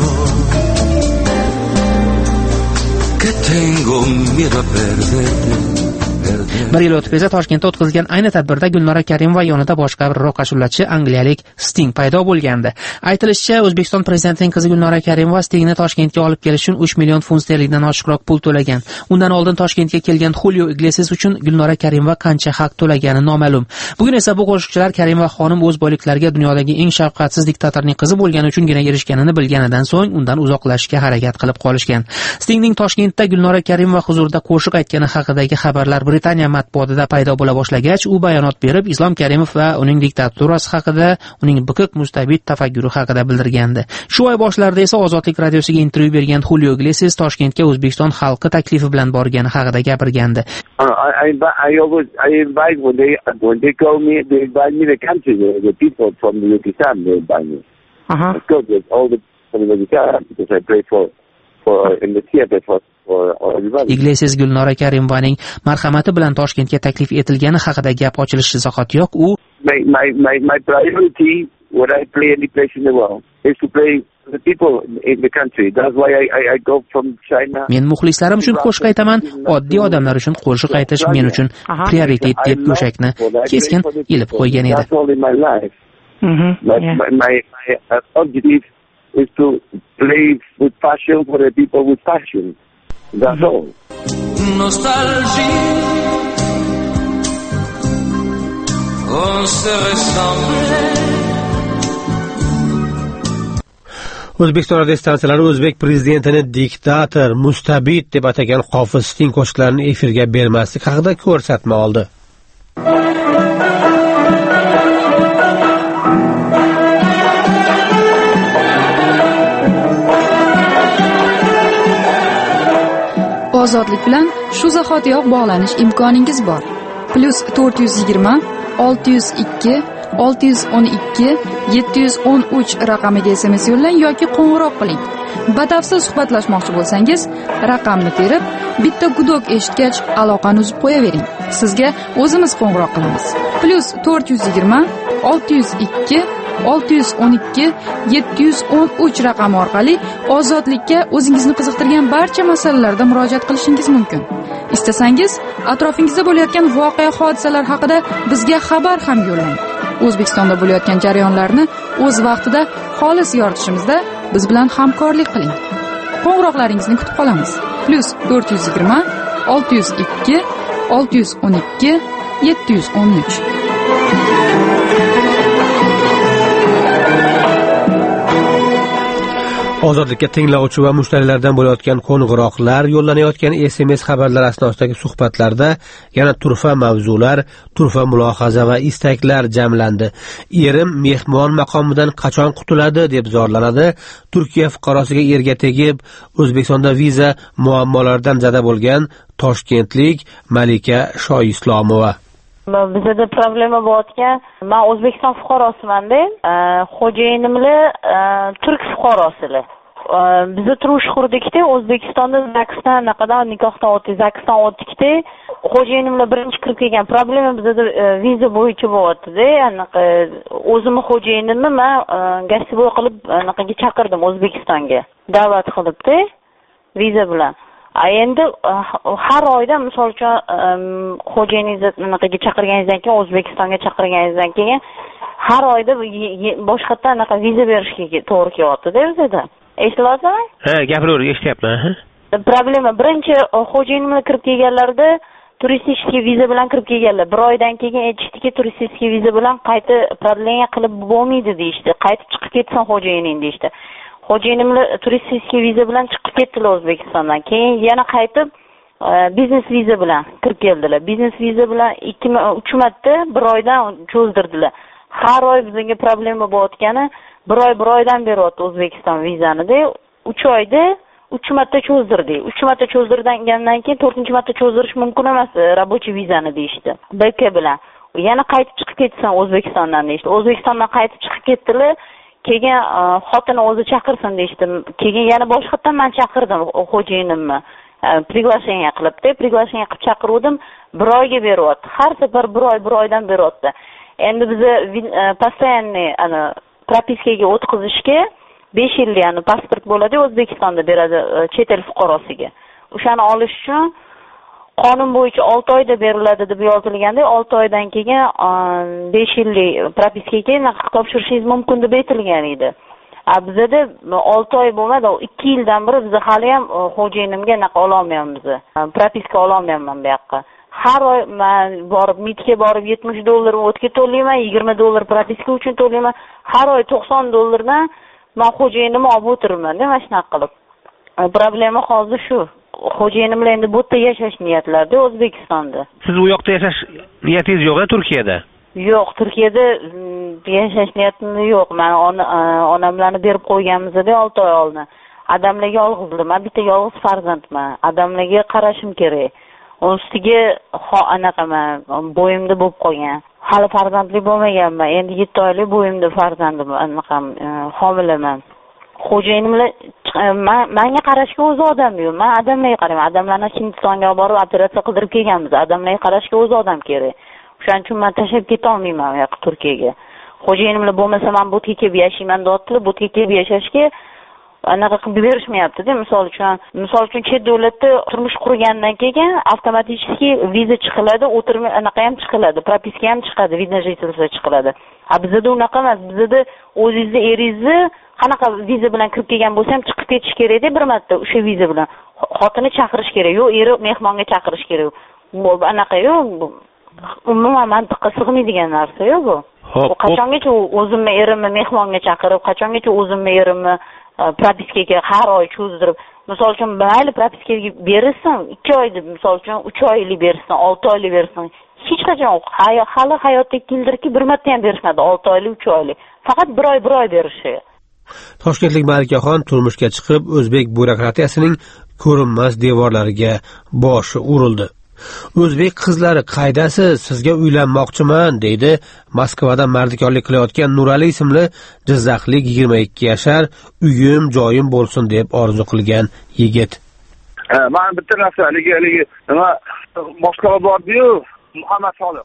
Que tengo miedo a perderte. Bir yil o'tib esa Toshkentda o'tkazilgan ayni tadbirda Gulnora Karimova yonida boshqa bir rock ashulachi angliyalik Sting paydo bo'lgandi. Aytilishicha, O'zbekiston prezidentining qizi Gulnora Karimova Stingni Toshkentga olib kelish uchun uch million funt sterlingdan oshiqroq pul to'lagan. Undan oldin Toshkentga kelgan Julio Iglesias uchun Gulnora Karimova qancha haq to'lagani noma'lum. Bugun esa bu qo'shiqchilar Karimova xonim o'z boyliklariga dunyodagi eng shafqatsiz diktatorning qizi bo'lgani uchungina erishganini bilganidan so'ng undan uzoqlashishga harakat qilib qolishgan. Stingning Toshkentda Gulnora Karimova huzurida qo'shiq aytgani haqidagi xabarlar Britaniya matbuotida paydo bo'la boshlagach, u bayonot berib, Islom Karimov va uning diktaturasi haqida, uning biqiq mustabid tafakkuri haqida bildirgandi. Shu oy boshlarida esa Ozodlik radiosiga intervyu bergan Julio Iglesias Toshkentga O'zbekiston xalqi taklifi bilan borgani haqida gapirgandi. I, I, I always I invite when they when they call me, they invite me the country, the, the people from the Uzbekistan, they invite me. Uh-huh. Of course, there's all the from the Uzbekistan because I play for for in the theater for for everybody. Iglesias Gulnora Karimovaning marhamati bilan Toshkentga taklif etilgani haqida gap ochilishi zahot yo'q. U my my my my priority when I play any place in the world is to play the people in the country. That's why I I, I go from China. Men muxlislarim uchun qo'shiq aytaman, oddiy odamlar uchun qo'shiq aytish men uchun prioritet deb go'shakni keskin ilib qo'ygan edi. Mm-hmm. My, yeah. my, my, my uh, objective is to play with passion for the people with passion. That's all. Nostalgie, on se ressemblait. O'zbekiston radio stansiyalari o'zbek prezidentini diktator, mustabid deb atagan Hofiz Sting qo'shiqlarini efirga bermaslik haqida ko'rsatma oldi. Ozodlik bilan shu zahotiyoq bog'lanish imkoningiz bor. Plus to'rt yuz yigirma olti yuz ikki olti yuz o'n ikki yetti yuz o'n uch raqamiga S M S yo'llang yoki qo'ng'iroq qiling. Batafsil suhbatlashmoqchi bo'lsangiz, raqamni terib, bitta gudok eshitgach aloqani uzib qo'yavering. Sizga o'zimiz qo'ng'iroq qilamiz. Plus to'rt yuz yigirma olti yuz ikki olti yuz o'n ikki yetti yuz o'n uch raqami orqali ozodlikka o'zingizni qiziqtirgan barcha masalalarda murojaat qilishingiz mumkin. Istasangiz, atrofingizda bo'layotgan voqea hodisalar haqida bizga xabar ham yo'llang. O'zbekistonda bo'layotgan jarayonlarni o'z vaqtida xolis yoritishimizda biz bilan hamkorlik qiling. Qo'ng'iroqlaringizni kutib qolamiz. Plus to'rt yuz yigirma olti yuz ikki olti yuz o'n ikki yetti yuz o'n uch. Ozodlikka tinglovchi va mushtarilardan bo'layotgan qo'ng'iroqlar, yo'llanayotgan S M S xabarlar asnosidagi suhbatlarda yana turfa mavzular, turfa mulohaza va istaklar jamlandi. Erim mehmon maqomidan qachon qutuladi deb zorlanadi. Turkiya fuqarosiga erga tegib, O'zbekistonda viza muammolaridan zada bo'lgan toshkentlik Malika Shoislomova. Bizda problema bo'layotgan, men O'zbekiston fuqarosiman-da, xo'jayinimlar turk fuqarosilar. Bizni turmush qurdikda O'zbekistonda Zakistan naqadar nikohdan o'tdik, Zakistan o'tdikda, xo'jayinimlar birinchi kirib kelgan problema bizda viza bo'yicha bo'lyapti-da. Anaqa o'zimni xo'jayinimni men gastiboy qilib anaqaga chaqirdim O'zbekistonga. Da'vat qilibdi viza bilan. Endi har oyda misol uchun xo'jayiningizni anaqaga chaqirganingizdan keyin, O'zbekistonga chaqirganingizdan keyin har oyda boshqatdan anaqa viza berishga to'g'ri kelyapti-da bizda. Eshityapsizmi? Ha, gapiravering, eshityapman. Problema birinchi xo'jayinimlar kirib kelganlarida turistik viza bilan kirib kelganlar. Bir oydan keyin aytishdiki, turistik viza bilan qayta proдление qilib bo'lmaydi deyishdi. Qaytib chiqib ketsin xo'jayining deyishdi. Xo'jayinimlar turistik viza bilan chiqib ketdilar O'zbekistondan. Keyin yana qaytib biznes viza bilan kirib keldilar. Biznes viza bilan ikki uch marta bir oydan cho'zdirdilar. Har oy bizga problema bo'layotgani, bir oy bir oydan beryapti O'zbekiston vizani-da. uch oyda uch marta cho'zdirdik. uch marta cho'zdirgandan keyin to'rtinchi marta cho'zdirish mumkin emas рабочий vizani deyishdi. B K bilan. Yana qaytib chiqib ketsan O'zbekistondan deyishdi. O'zbekistondan qaytib chiqib ketdilar. Keyin xotini o'zi chaqirsin deyishdi. Keyin yana boshqatdan men chaqirdim xo'jayinimni. Приглашение qilibdi. Приглашение qilib chaqirdim. Bir oyga beryapti. Har safar bir oy bir oydan beryapti. Endi biz постоянный ana propiskaga o'tkazishga besh yil yani pasport bo'ladi, O'zbekistonda beradi chet el fuqarosiga. O'shani olish uchun qonun bo'yicha olti oyda beriladi deb yozilganda, olti oydan keyin besh yillik propiskaga naqd topshirishingiz mumkin deb aytilgan edi. Bizda olti oy bo'lmadi, ikki yildan beri biz hali ham xo'jayinimga naqa ola olmayapmiz. Propiska ola olmayapman bu yoqqa. Har oy men borib mitga borib yetmish dollar o'tga to'layman, yigirma dollar propiska uchun to'layman. Har oy to'qson dollardan men xo'jayinimni olib o'tirman-da, mana shunaqa qilib. Problema hozir shu. Xo'jayinim bilan endi bu yerda yashash niyatlarida O'zbekistonda. Siz u yoqda yashash niyatingiz yo'q-a Turkiyada? Yo'q, Turkiyada yashash niyatim yo'q. Men onamlarni berib qo'yganmiz-da olti oy oldin. Adamlarga yolg'izdim. Men bitta yolg'iz farzandman. Adamlarga qarashim kerak. Uning ustiga anaqaman, bo'yimda bo'lib qolgan. Hali farzandli bo'lmaganman. Endi yetti oylik bo'yimda farzandim, anaqam homilaman. Xo'jayinim bilan menga qarashga o'zi odam yo'q. Men adamlarga qarayman. Adamlarni Hindistonga olib borib operatsiya qildirib kelganmiz. Adamlarga qarashga o'zi odam kerak. Shuning uchun men tashlab keta olmayman u yoqqa Turkiyaga. Xo'jayinim bilan bo'lmasa men bu yerga kelib yashayman deyapti. Bu yerga kelib yashashga anaqa qilib berishmayapti-da. Misol uchun, misol uchun chet davlatda turmush qurgandan keyin avtomatik viza chiqiladi, o'tirma anaqa ham chiqiladi, propiska ham chiqadi, видно жительство chiqiladi. A bizda unaqa emas. Bizda o'zingizni eringizni qanaqa viza bilan kirib kelgan bo'lsa ham chiqib ketish kerak-da bir marta o'sha viza bilan. Xotini chaqirish kerak, yo'q, eri mehmonga chaqirish kerak. Bu anaqa yo'q. Umuman mantiqqa sig'maydigan narsa yo'q bu. Qachongacha o'zimni erimni mehmonga chaqirib, qachongacha o'zimni erimni propiskaga har oy cho'zdirib, misol uchun mayli propiskaga berilsin, ikki oy deb, misol uchun uch oylik berilsin, olti oylik berilsin. Hech qachon hali hayotda ikki yildirki bir marta ham berishmadi, olti oylik, uch oylik. Faqat bir oy bir oy berishi. Toshkentlik Malikaxon turmushga chiqib, o'zbek byurokratiyasining ko'rinmas devorlariga boshi urildi. O'zbek qizlari qaydasi, sizga uylanmoqchiman deydi Moskvada mardikorlik qilayotgan Nurali ismli jizzaxlik yigirma ikki yashar, uyim joyim bo'lsin deb orzu qilgan yigit. Ha, men bitta narsa haligi haligi nima Moskvaga bordi-yu, Muhammad Solih.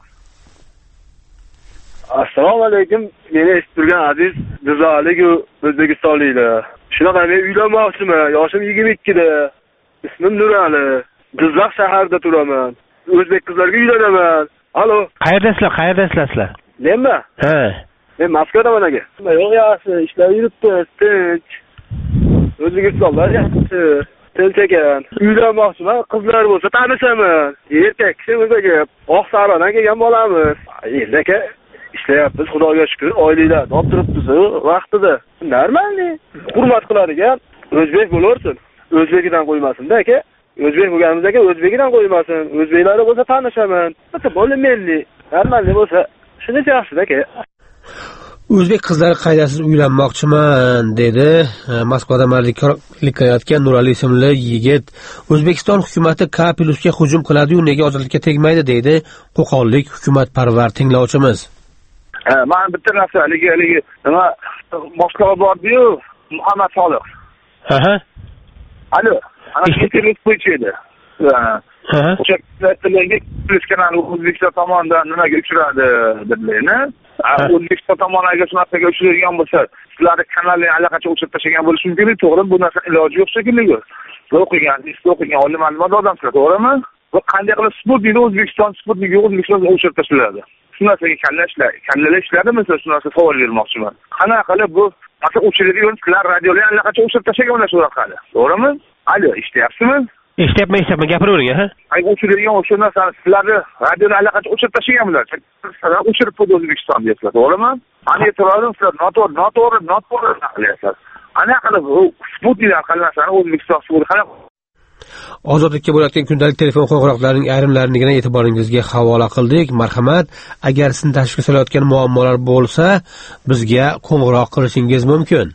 Assalomu alaykum, meni eshittirgan aziz jizzaxlik o'zbekistonliklar. Shunaqa men uylanmoqchiman, yoshim yigirma ikkida. Ismim Nurali. Jizzax shaharida turaman. O'zbek qizlarga uylanaman. Alo. Qayerdasizlar? Qayerdasizlar? Menmi? Ha. Men Moskvadaman aka. Yo'q, yaxshi, ishlar yuribdi, tinch. O'zbekistonlar yaxshi, tinch ekan. Uylanmoqchiman, qizlar bo'lsa tanishaman. Erkak kishi o'ziga oq sariqdan kelgan bolamiz. Endi aka ishlayapmiz, Xudoga shukr, oyliklarni olib turibmiz vaqtida. Normalniy. Hurmat qilar ekan, o'zbek bo'laversin. O'zbekidan qo'ymasin-da aka. O'zbek bo'lganimizga o'zbekidan qo'ymasin. O'zbeklari bo'lsa tanishaman. Bitta bo'li milliy, normalniy bo'lsa, shunisi yaxshi-da aka. O'zbek qizlari qaydasiz uylanmoqchiman dedi Moskvada mardikorlik qilayotgan Nurali ismli yigit. O'zbekiston hukumatı K plus ga hujum qiladi-yu, nega ozodlikka tegmaydi deydi Qo'qonlik hukumatparvar tinglovchimiz. Ha, men bitta narsa haligi haligi nima Moskvaga bordi-yu, Muhammad Solih. Aha. Alo. Ana internet bo'yicha edi. Ha. O'sha televiziya plus kanali O'zbekiston tomonidan nimaga uchradi dedilar-ni. O'zbekiston tomoniga shunaqa uchragan bo'lsa, sizlarning kanalni allaqachon o'chirib tashlagan bo'lishi mumkin, to'g'rimi? Bu narsa iloji yo'q shekilli. O'qigan, o'qigan olim ma'lumot odamsizlar, to'g'rimi? Va qanday qilib Sputnikni O'zbekiston Sputnikni O'zbekistonga o'chirib tashladi? Shu narsaga kallashlar, kallalar ishlardi, mesela shu narsa savol bermoqchiman. Qanaqa qilib bu Asa o'chiradigan sizlar radiolarni allaqachon o'chirib tashlagan shu orqali. To'g'rimi? Alo, eshityapsizmi? Eshityapman, eshityapman, gapiravering, ha? Ay, o'chiradigan o'sha narsani sizlarni radiolarni allaqachon o'chirib tashlaganlar. Sizlar o'chirib qo'ydi O'zbekiston deyapsizlar, to'g'rimi? Ana e'tirorim sizlar noto'g'ri, noto'g'ri, noto'g'ri qilyapsizlar. Ana qilib Sputnikdan qilmasani O'zbekiston Sputnik qanaqa Ozodlikka bo'layotgan kundalik telefon qo'ng'iroqlarining ayrimlarini e'tiboringizga havola qildik. Marhamat, agar sizni tashvishga solayotgan muammolar bo'lsa, bizga qo'ng'iroq qilishingiz mumkin.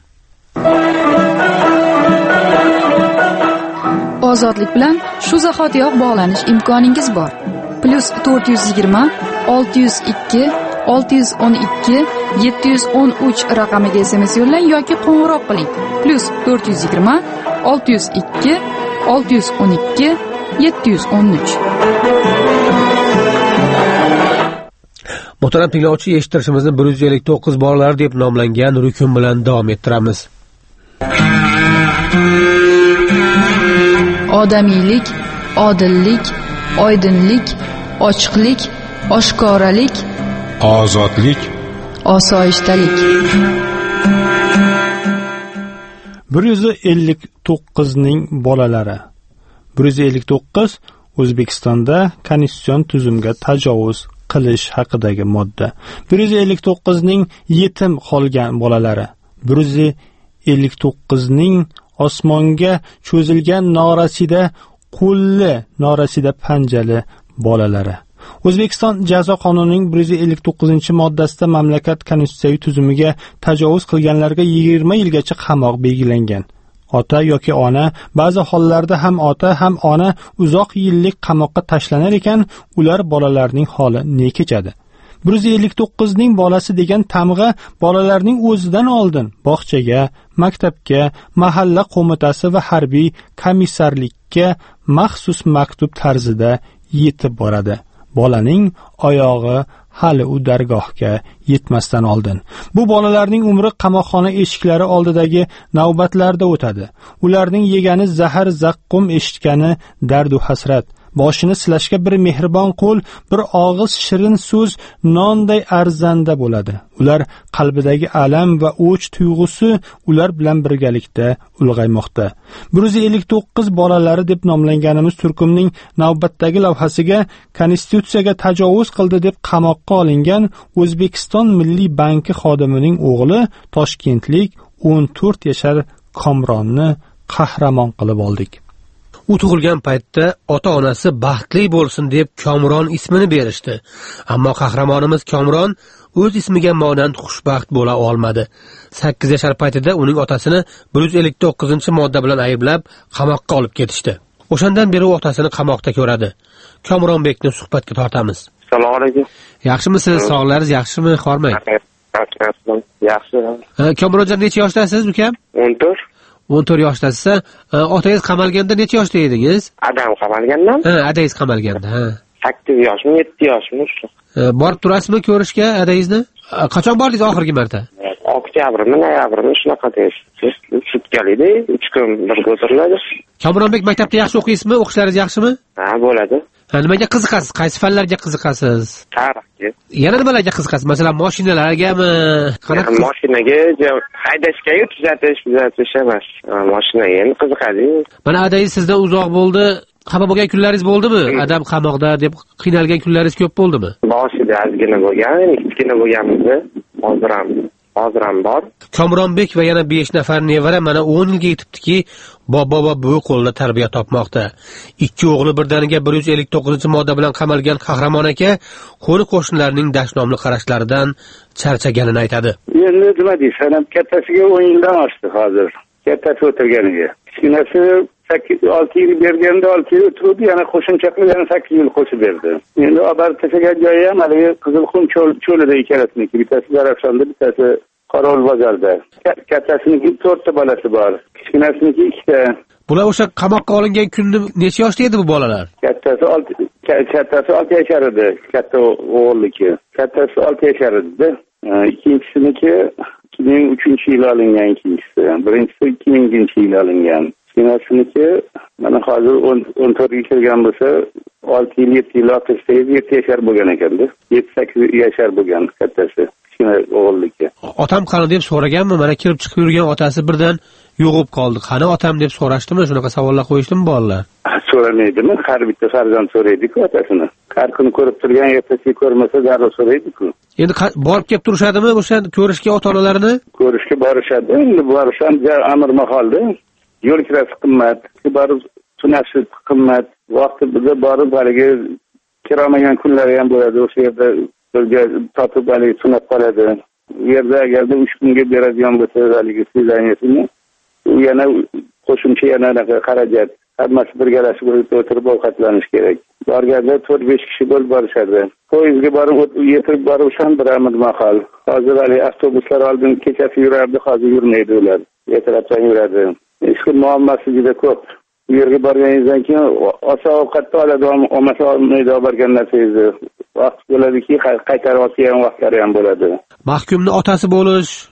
Ozodlik bilan shu zahotiyoq bog'lanish imkoningiz bor. Plus to'rt yuz yigirma olti yuz ikki olti yuz o'n ikki yetti yuz o'n uch raqamiga S M S yo'llang yoki qo'ng'iroq qiling. Plus to'rt yuz yigirma olti yuz ikki olti yuz o'n ikki yetti yuz o'n uch. Muhtaram tinglovchi, eshittirishimizni bir yuz ellik to'qqiz bolalar deb nomlangan rukun bilan davom ettiramiz. Odamiylik, odillik, oydinlik, ochiqlik, oshkoralik, ozodlik, osoyishtalik. bir yuz ellik to'qqiz ning bolalari. bir yuz ellik to'qqiz O'zbekistonda konstitutsion tuzumga tajovuz qilish haqidagi modda. bir yuz ellik to'qqiz ning yetim qolgan bolalari. bir yuz ellik to'qqiz ning osmonga cho'zilgan norasida qo'lli, norasida panjali bolalari. O'zbekiston jazo qonunining bir yuz ellik to'qqizinchi moddasida mamlakat konstitutsiyaviy tuzumiga tajovuz qilganlarga yigirma yilgacha qamoq belgilangan. Ota yoki ona, ba'zi hollarda ham ota ham ona uzoq yillik qamoqqa tashlanar ekan, ular bolalarning holi ne kechadi? bir yuz ellik to'qqiz ning bolasi degan tamg'a bolalarning o'zidan oldin bog'chaga, maktabga, mahalla qo'mitasi va harbiy komissarlikka maxsus maktub tarzida yetib boradi. Bolaning oyog'i hali u dargohga yetmasdan oldin. Bu bolalarning umri qamoqxona eshiklari oldidagi navbatlarda o'tadi. Ularning yegani zahar zaqqum, eshitgani dardu hasrat. Boshini silashga bir mehribon qo'l, bir og'iz shirin so'z nonday arzanda bo'ladi. Ular qalbidagi alam va o'ch tuyg'usi ular bilan birgalikda ulg'aymoqda. bir yuz ellik to'qqiz bolalari deb nomlanganimiz turkumning navbatdagi lavhasiga konstitutsiyaga tajovuz qildi deb qamoqqa olingan O'zbekiston Milliy banki xodimining o'g'li toshkentlik o'n to'rt yashar Komronni qahramon qilib oldik. U tug'ilgan paytda ota-onasi baxtli bo'lsin deb Komron ismini berishdi. Ammo qahramonimiz Komron o'z ismiga monand xushbaxt bo'la olmadi. sakkiz yashar paytida uning otasini bir yuz ellik to'qqizinchi modda bilan ayblab qamoqqa olib ketishdi. O'shandan beri u otasini qamoqda ko'radi. Komronbekni suhbatga tortamiz. Assalomu alaykum. Yaxshimisiz? Sog'laringiz yaxshimi? Hormang. Yaxshi. Komronjon necha yoshdasiz, ukam? o'n to'rt. o'n to'rt yoshdasiz. Otangiz qamalganda necha yoshda edingiz? Adam qamalgandan? Ha, adangiz qamalganda, ha. sakkiz yoshmi, yetti yoshmi shu. Borib turasizmi ko'rishga adangizni? Qachon bordingiz oxirgi marta? Oktyabrmi, noyabrmi shunaqa deysiz. Sutkalikda uch kun birga o'tiriladi. Komronbek, maktabda yaxshi o'qiysizmi? O'qishlaringiz yaxshimi? Ha, bo'ladi. Ha, nimaga qiziqasiz? Qaysi fanlarga qiziqasiz? Tarixga. Yana nimalarga qiziqasiz? Masalan, mashinalargami? Qanaqa mashinaga haydashga, tuzatish, tuzatish emas. Mashinaga endi qiziqadi. Mana adangiz sizdan uzoq bo'ldi. Xafa bo'lgan kunlaringiz bo'ldimi? Adam qamoqda deb qiynalgan kunlaringiz ko'p bo'ldimi? Boshida ozgina bo'lgan, kichkina bo'lganimizda, hozir ham hozir ham bor. Komronbek va yana besh nafar nevara mana o'n yilga yetibdiki, bobo va buvi qo'lida tarbiya topmoqda. Ikki o'g'li birdaniga bir yuz ellik to'qqizinchi modda bilan qamalgan qahramon aka qo'ni qo'shnilarning dashnomli qarashlaridan charchaganini aytadi. Endi nima deysan, kattasiga o'n yildan oshdi hozir. Kattasi o'tirganiga. Kichkinasi olti yil berganda olti yil o'tirdi, yana qo'shimcha qilib yana sakkiz yil qo'shib berdi. Endi olib tashlagan joyi ham haligi Qizilqum cho'lida ikkalasini, bittasi Zarafshonda, bittasi Qorovul bozorda. Kattasiniki to'rtta bolasi bor, kichkinasiniki ikkita. Bular o'sha qamoqqa olingan kunda necha yoshda edi bu bolalar? Kattasi olti kattasi olti yashar edi, katta o'g'ilniki. Kattasi olti yashar edi. Ikkinchisiniki ikki ming uchinchi yil olingan ikkinchisi. Birinchisi ikki minginchi yil olingan. Kinasiniki mana hozir o'n to'rtga kirgan bo'lsa, olti yil, yetti yil o'rtasida yetti yashar bo'lgan ekanda. yetti sakkiz yashar bo'lgan kattasi. Kichkina o'g'ilniki. Otam qani deb so'raganmi? Mana kirib chiqib yurgan otasi birdan yo'g'ib qoldi. Qani otam deb so'rashdimi? Shunaqa savollar qo'yishdimi bolalar? So'ramaydimi? Har bitta farzand so'raydi-ku otasini. Har kuni ko'rib turgan, ertasi ko'rmasa darrov so'raydi-ku. Endi borib kelib turishadimi o'sha ko'rishga ota-onalarini? Ko'rishga borishadi. Endi borisham amr maholda. Yo'l kirasi qimmat, borib tunasi qimmat, vaqtida borib haligi kiramagan kunlari ham bo'ladi. O'sha yerda birga totib haligi tunab qoladi. U yerda agarda uch kunga beradigan bo'lsa haligi sizaniyasini, u yana qo'shimcha yana xarajat, hammasi birgalashib o'tirib ovqatlanish kerak. Borganda to'rt besh kishi bo'lib borishadi. Poyezdga borib yetib borib ham bir amr mahol. Hozir haligi avtobuslar oldin kechasi yurardi, hozir yurmaydi ular. Ertalabdan yuradi. Ishqi muammosi juda ko'p. Bu yerga borganingizdan keyin osa ovqatni oladi, olmasa olmaydi, borgan narsangizni. Vaqt bo'ladiki, qaytarib olsa ham vaqtlari ham bo'ladi. Mahkumni otasi bo'lish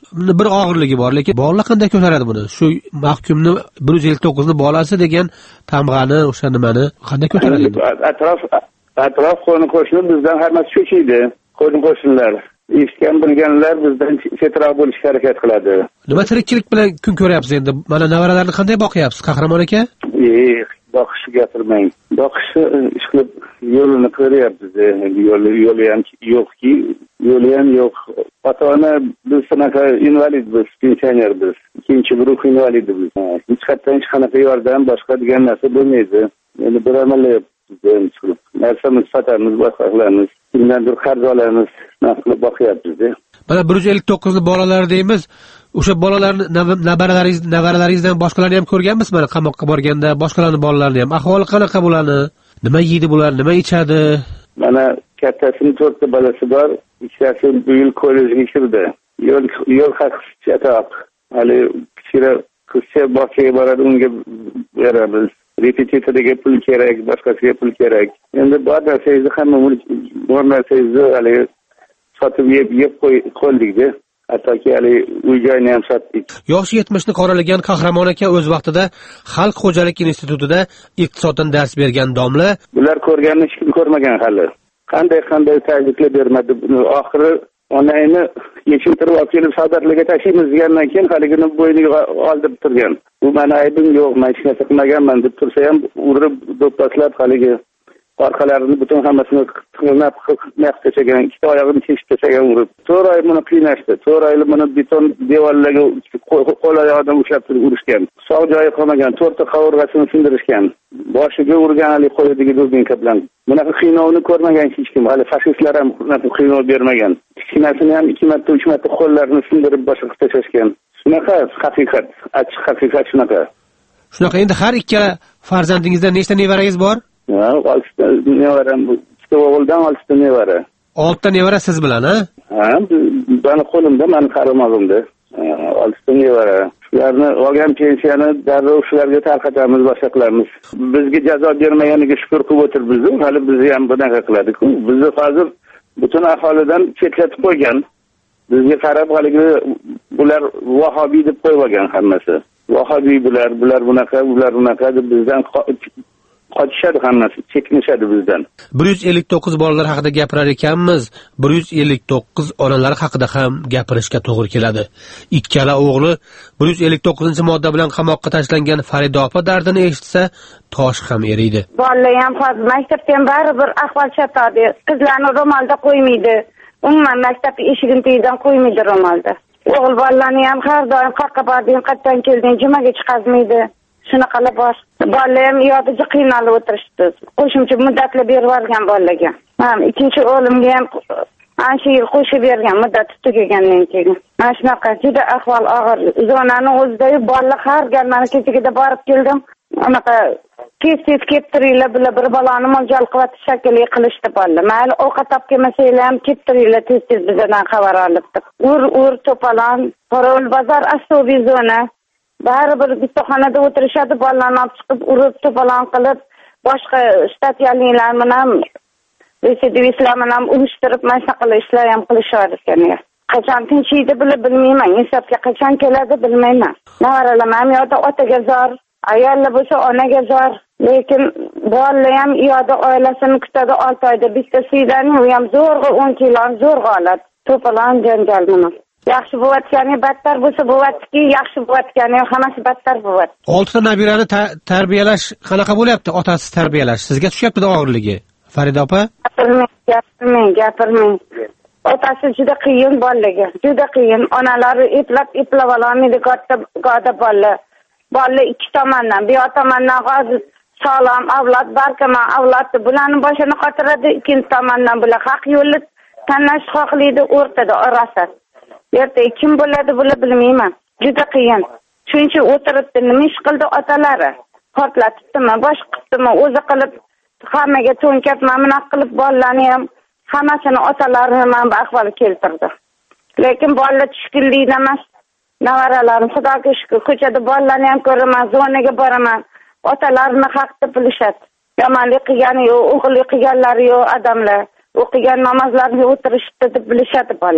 bir og'irligi bor, lekin bolalar qanday ko'taradi buni? Shu mahkumni bir yuz ellik to'qqiz ni bolasi degan tamg'ani, o'sha nimani qanday ko'taradi? Atrof atrof qo'ni qo'shni bizdan hammasi cho'chiydi. Qo'ni qo'shnilar eshitgan bilganlar bizdan chetroq bo'lishga harakat qiladi. Nima tirikchilik bilan kun ko'ryapsiz endi? Mana nevaralarni qanday boqyapsiz, Qahramon aka? Eh, boqishni gapirmang. Boqishni ish qilib yo'lini qilyapmiz. Yo'li yo'li ham yo'qki, yo'li ham yo'q. Ota-ona biz sanaqa invalid biz, pensioner biz. Ikkinchi guruh invalidi biz. Hech qatdan hech qanaqa yordam boshqa degan narsa bo'lmaydi. Endi bir amalyapmiz. Narsamiz sotamiz, boshqa qilamiz. Kimdandir qarz olamiz, narsa qilib boqyapmiz. Mana bir yuz ellik to'qqiz ni bolalar deymiz. O'sha bolalarni navaralaringiz navaralaringizdan boshqalarni ham ko'rganmisiz? Mana qamoqqa borganda boshqalarning bolalarini ham ahvoli qanaqa bo'ladi? Nima yeydi bular, nima ichadi? Mana kattasining to'rtta bolasi bor, ikkitasi bu yil kollejga kirdi. Yo'l yo'l haqi chatoq. Hali kichkina qizcha bog'chaga boradi, unga beramiz. Repetitoriga pul kerak, boshqasiga pul kerak. Endi bor narsangizni hamma bor narsangizni hali sotib yeb yeb qo'ydik-da. Hattoki hali uy-joyni ham sotdik. Yoshi yetmish ni qoralagan Qahramon aka o'z vaqtida Xalq xo'jaligi institutida iqtisoddan dars bergan domla. Bular ko'rganini hech kim ko'rmagan hali. Qanday-qanday takliflar bermadi. Oxiri onayni yechimtirib olib kelib savdarlarga tashlaymiz degandan keyin haligini bo'yniga oldirib turgan. Bu meni aybim yo'q, men hech narsa qilmaganman deb tursa ham urib do'pposlab haligi orqalarini butun hammasini qilnab qilnab tashlagan, ikkita oyog'ini teshib tashlagan urib. to'rt oy buni qiynashdi. to'rt oy buni beton devorlarga qo'l oyog'idan ushlab turib urishgan. Sog' joyi qolmagan, to'rtta qovurg'asini sindirishgan. Boshiga urgan hali qo'lidagi dubinka bilan. Bunaqa qiynovni ko'rmagan hech kim. Hali fashistlar ham bunaqa qiynov bermagan. Kichkinasini ham ikki marta, uch marta qo'llarini sindirib boshqa qilib tashlashgan. Shunaqa haqiqat, achchiq haqiqat shunaqa. Shunaqa endi har ikkala farzandingizdan nechta nevarangiz bor? Ha, oltita nevaram, ikkita o'g'ildan oltita nevara. oltita nevara siz bilan, ha? Ha, meni qo'limda, meni qaramog'imda. oltita nevara. Shularni olgan pensiyani darrov shularga tarqatamiz, boshqa qilamiz. Bizga jazo bermaganiga shukr qilib o'tiribmiz. Hali bizni ham bunaqa qiladi-ku. Bizni hozir butun aholidan chetlatib qo'ygan. Bizga qarab haligi bular vahobiy deb qo'yib olgan hammasi. Vahobiy bular, bular bunaqa, bular bunaqa deb bizdan qochishadi hammasi, chekinishadi bizdan. bir yuz ellik to'qqiz bolalar haqida gapirar ekanmiz, bir yuz ellik to'qqiz onalar haqida ham gapirishga to'g'ri keladi. Ikkala o'g'li bir yuz ellik to'qqizinchi modda bilan qamoqqa tashlangan Farida opa dardini eshitsa, tosh ham eriydi. Bolalar ham hozir maktabdan baribir ahvol chatadi. Qizlarni ro'molda qo'ymaydi. Umuman maktab eshigini tagidan qo'ymaydi ro'molda. O'g'il bolalarni ham har doim qayerga bording, qayerdan kelding, jumaga chiqazmaydi. Shunaqalar bor. Bolalar ham yo'qda qiynalib o'tirishdi. Qo'shimcha muddatlar berib yuborgan bolalarga. Ham ikkinchi o'g'limga ham ancha yil qo'shib bergan muddat tugagandan keyin. Mana shunaqa juda ahvol og'ir. Zonani o'zida bolalar har gal mana kechagida borib keldim. Anaqa tez-tez keltiringlar, bular bir baloni mo'ljal qilib shakilli qilishdi bolalar. Mayli ovqat olib kelmasanglar ham keltiringlar tez-tez bizdan xabar olibdi. Ur-ur to'polon, Qorovul bozor asosiy zona. Baribir bitta xonada o'tirishadi, bolalarni olib chiqib urib to'polon qilib, boshqa shtatyaliklar bilan residivistlar bilan uyushtirib mana shunaqa ishlar ham qilishar ekan. Qachon tinchiydi bilib bilmayman, insofga qachon keladi bilmayman. Nevaralar ham yo'da otaga zor, ayollar bo'lsa onaga zor, lekin bolalar ham yo'da oilasini kutadi olti oyda bitta siylarni u ham zo'rg'a o'n kilo zo'rg'a oladi. To'polon janjal bilan. Yaxshi bo'layotgani battar bo'lsa bo'layaptiki, yaxshi bo'layotgani hammasi battar bo'layapti. oltita nabirani tarbiyalash qanaqa bo'lyapti? Otasi tarbiyalash sizga tushyapti og'irligi? Farida opa? Gapirmang, gapirmang, gapirmang. Otasi juda qiyin bolaga, juda qiyin. Onalari eplab eplab olmaydi, katta go'da bola. Bola ikki tomondan, bir tomondan hozir sog'lom avlod, barkamol avlod bularni boshini qotiradi, ikkinchi tomondan bular haq yo'lni tanlash xohlaydi, o'rtada orasi. Erta kim bo'ladi bular bilmayman. Juda qiyin. Shuncha o'tiribdi, nima ish qildi otalari? Portlatibdimi, bosh qilibdimi, o'zi qilib hammaga to'nkab, mana qilib bolalarni ham hammasini otalari ham bu ahvolga keltirdi. Lekin bolalar tushkunlikda emas. Navaralarim xudoga shukr, ko'chada bolalarni ham ko'raman, zonaga boraman. Otalarini haq deb bilishadi. Yomonlik qilgani yo'q, o'g'illik qilganlari yo'q odamlar. O'qigan namozlarga o'tirishdi deb bilishadi bolalar.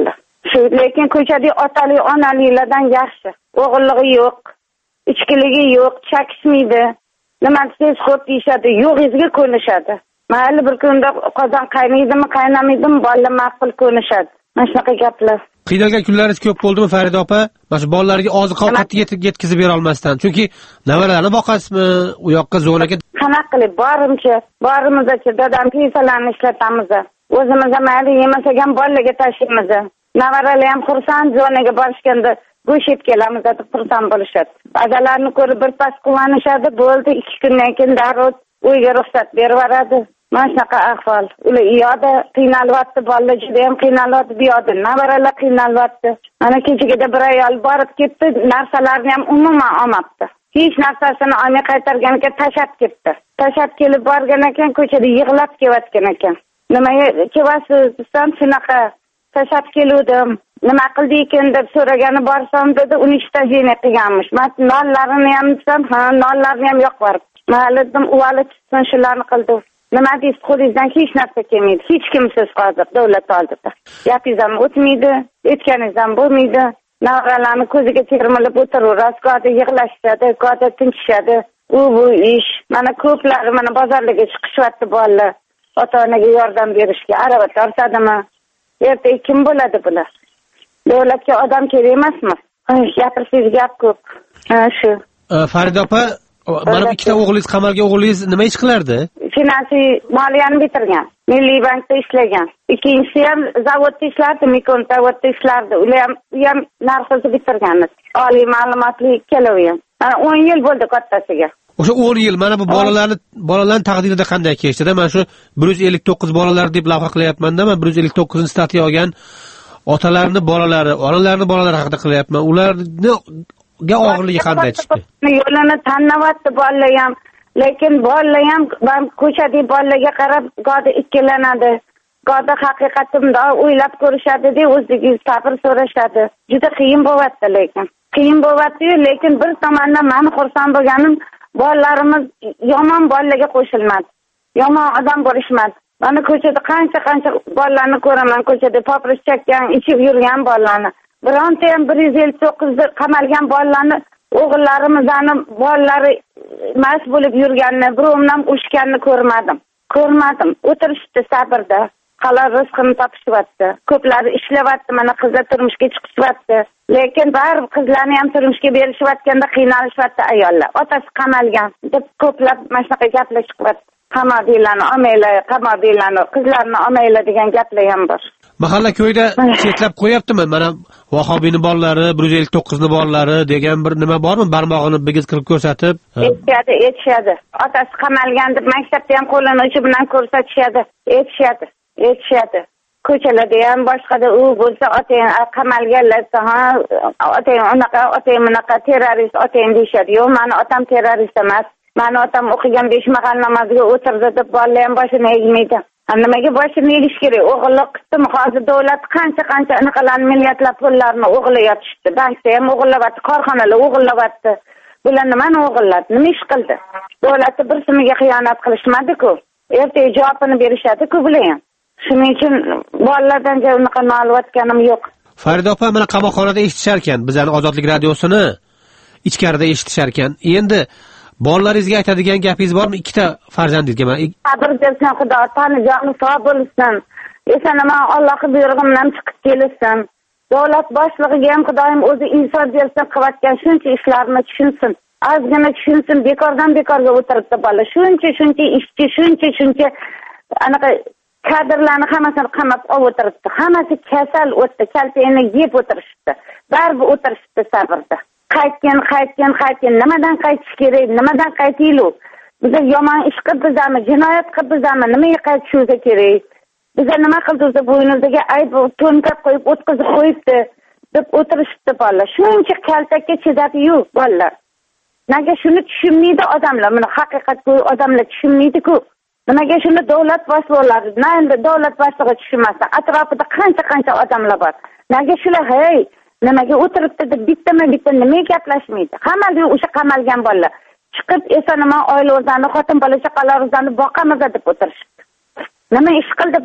shu lekin ko'chadagi otali onalilardan yaxshi. O'g'illigi yo'q, ichkiligi yo'q, chakishmaydi. Nima desiz xo'p deyishadi, yo'g'izga ko'nishadi. Mayli bir kunda qozon qaynaydimi, qaynamadimi, bolalar ma'qul ko'nishadi. Mana shunaqa gaplar. Qiynalgan kunlaringiz ko'p bo'ldimi Farida opa? Mana shu bolalarga oziq-ovqatni yetkazib bera olmasdan. Chunki nevaralarni boqasizmi, u yoqqa zonaga qanaqa qilib borimcha, borimizcha dadam piysalarni ishlatamiz. O'zimiz mayli yemasagan bolalarga tashlaymiz. Nevaralar ham xursand zonaga borishganda go'sht yeb kelamiz deb xursand bo'lishadi. Ba'zilarini ko'rib bir pas quvonishadi, bo'ldi ikki kundan keyin darrov uyga ruxsat berib yuboradi. Mana shunaqa ahvol. Ular iyoda qiynalyapti, bolalar juda ham qiynalyapti, bu yoqda nevaralar qiynalyapti. Mana kechagida bir ayol borib ketdi, narsalarni ham umuman olmabdi. Hech narsasini olmay qaytarganiga tashab ketdi. Tashab kelib borgan ekan, ko'chada yig'lab kelayotgan ekan. Nimaga kelyapsiz desam, shunaqa tashab keluvdim. Nima qildi ekan deb so'ragani borsam dedi, uni ishtajini qilganmish. Men nonlarini ham desam, ha, nonlarni ham yo'q borib. Mahallidim uvali tutsin shularni qildi. Nima deysiz, qo'lingizdan hech narsa kelmaydi. Hech kimsiz hozir davlat oldida. Gapingiz ham o'tmaydi, aytganingiz ham bo'lmaydi. Navralarni ko'ziga termilib o'tiraverasiz, go'da yig'lashadi, go'da tinchishadi. U bu ish. Mana ko'plari mana bozorlarga chiqishyapti bolalar. Ota-onaga yordam berishga arava tortadimi? Ertaga kim bo'ladi bular? Davlatga odam kerak emasmi? Gapirsangiz gap ko'p. Ha, shu. Farida opa, mana ikkita o'g'lingiz qamalgan o'g'lingiz nima ish qilardi? Finansiy moliyani bitirgan. Milliy bankda ishlagan. Ikkinchisi ham zavodda ishlardi, Mikon zavodda ishlardi. Ular ham u ham narxini bitirgan. Oliy ma'lumotli ikkalovi ham. Mana o'n yil bo'ldi kattasiga. O'sha o'n yil mana bu bolalarni bolalarning taqdirida qanday kechdi-da? Mana shu bir yuz ellik to'qqiz bolalar deb lavha qilyapman-da, men bir yuz ellik to'qqizinchi statiya olgan otalarning bolalari, onalarning bolalari haqida qilyapman. Ularni ga og'irligi qanday chiqdi? Yo'lini tanlayapti bolalar ham, lekin bolalar ham men ko'chadagi bolalarga qarab go'da ikkilanadi. Go'da haqiqatimda o'ylab ko'rishadi-da, o'ziga sabr so'rashadi. Juda qiyin bo'lyapti lekin. Qiyin bo'lyapti, lekin bir tomondan men xursand bo'lganim, bolalarimiz yomon bolalarga qo'shilmadi. Yomon odam bo'lishmadi. Mana ko'chada qancha-qancha bolalarni ko'raman, ko'chada poprish chakkan, ichib yurgan bolalarni. Bironta ham bir yuz ellik to'qqizda qamalgan bolalarni, o'g'illarimizning bolalari mas bo'lib yurganini, birovdan ushganini ko'rmadim. Ko'rmadim. O'tirishdi sabrda. Halol rizqini topishyapti. Ko'plari ishlayapti, mana qizlar turmushga chiqishyapti. Lekin baribir qizlarni ham turmushga berishyapganda qiynalishyapti ayollar. Otasi qamalgan deb ko'plab mana shunaqa gaplar chiqyapti. Qamadiylarni olmaylar, qamadiylarni, qizlarni olmaylar degan gaplar ham bor. Mahalla ko'yda chetlab qo'yaptimi? Mana Vahobiyning bolalari, bir yuz ellik to'qqiz ning bolalari degan bir nima bormi? Barmog'ini bigiz qilib ko'rsatib, aytishadi, aytishadi. Otasi qamalgan deb maktabda ham qo'lini uchi bilan ko'rsatishadi, aytishadi, aytishadi. Ko'chalarda ham boshqada u bo'lsa, otang qamalganlar, ha, otang unaqa, otang bunaqa terrorist otang deyishadi. Yo'q, meni otam terrorist emas. Meni otam o'qigan besh mahal namoziga o'tirdi deb bolalar ham boshini egmaydi. Nimaga boshini egish kerak? O'g'illik qismi hozir davlat qancha-qancha anaqalarni milliardlab pullarni o'g'illayotishdi. Bankda ham o'g'illayapti, korxonalar o'g'illayapti. Bular nimani o'g'illadi? Nima ish qildi? Davlatni bir simiga xiyonat qilishmadi-ku. Ertaga javobini berishadi-ku bular ham. Shuning uchun bolalardan unaqa noliyotganim yo'q. Farida opa, mana qamoqxonada eshitishar ekan, bizning Ozodlik radiosini ichkarida eshitishar ekan. Endi bolalaringizga aytadigan gapingiz bormi? Ikkita farzandingizga mana. Sabr bersin Xudo, tani joni sog' bo'lsin. Esonaman Allohning buyrug'i bilan chiqib kelsin. Davlat boshlig'iga ham Xudoyim o'zi inson bersin, qilayotgan shuncha ishlarni tushunsin. Ozgina tushunsin, bekordan bekorga o'tiribdi bola. Shuncha shuncha ishchi, shuncha shuncha anaqa kadrlarni hammasini qamab olib o'tiribdi. Hammasi kasal o'tdi, kaltayni yeb o'tirishdi. Baribir o'tirishdi sabrda. Qaytgan, qaytgan, qaytgan. Nimadan qaytish kerak? Nimadan qaytaylik? Biz yomon ish qilibmizmi, jinoyat qilibmizmi? Nimaga qaytishimiz kerak? Biz nima qildik? Bo'ynizdagi ayb to'nkab qo'yib, o'tkazib qo'yibdi deb o'tirishdi bolalar. Shuncha kaltakka chidadi-yu bolalar. Nega shuni tushunmaydi odamlar? Buni haqiqatga odamlar tushunmaydi-ku. Nimaga shuni davlat boshliqlari, endi davlat boshlig'i tushunmasa, atrofida qancha-qancha odamlar bor. Nega shular, hey, nimaga o'tiribdi deb bittama-bitta nimaga gaplashmaydi? Hammaga o'sha qamalgan bolalar chiqib esonaman oila o'zlarini, xotin bola chaqalarini boqamiz deb o'tirishibdi. Nima ish qildi bular?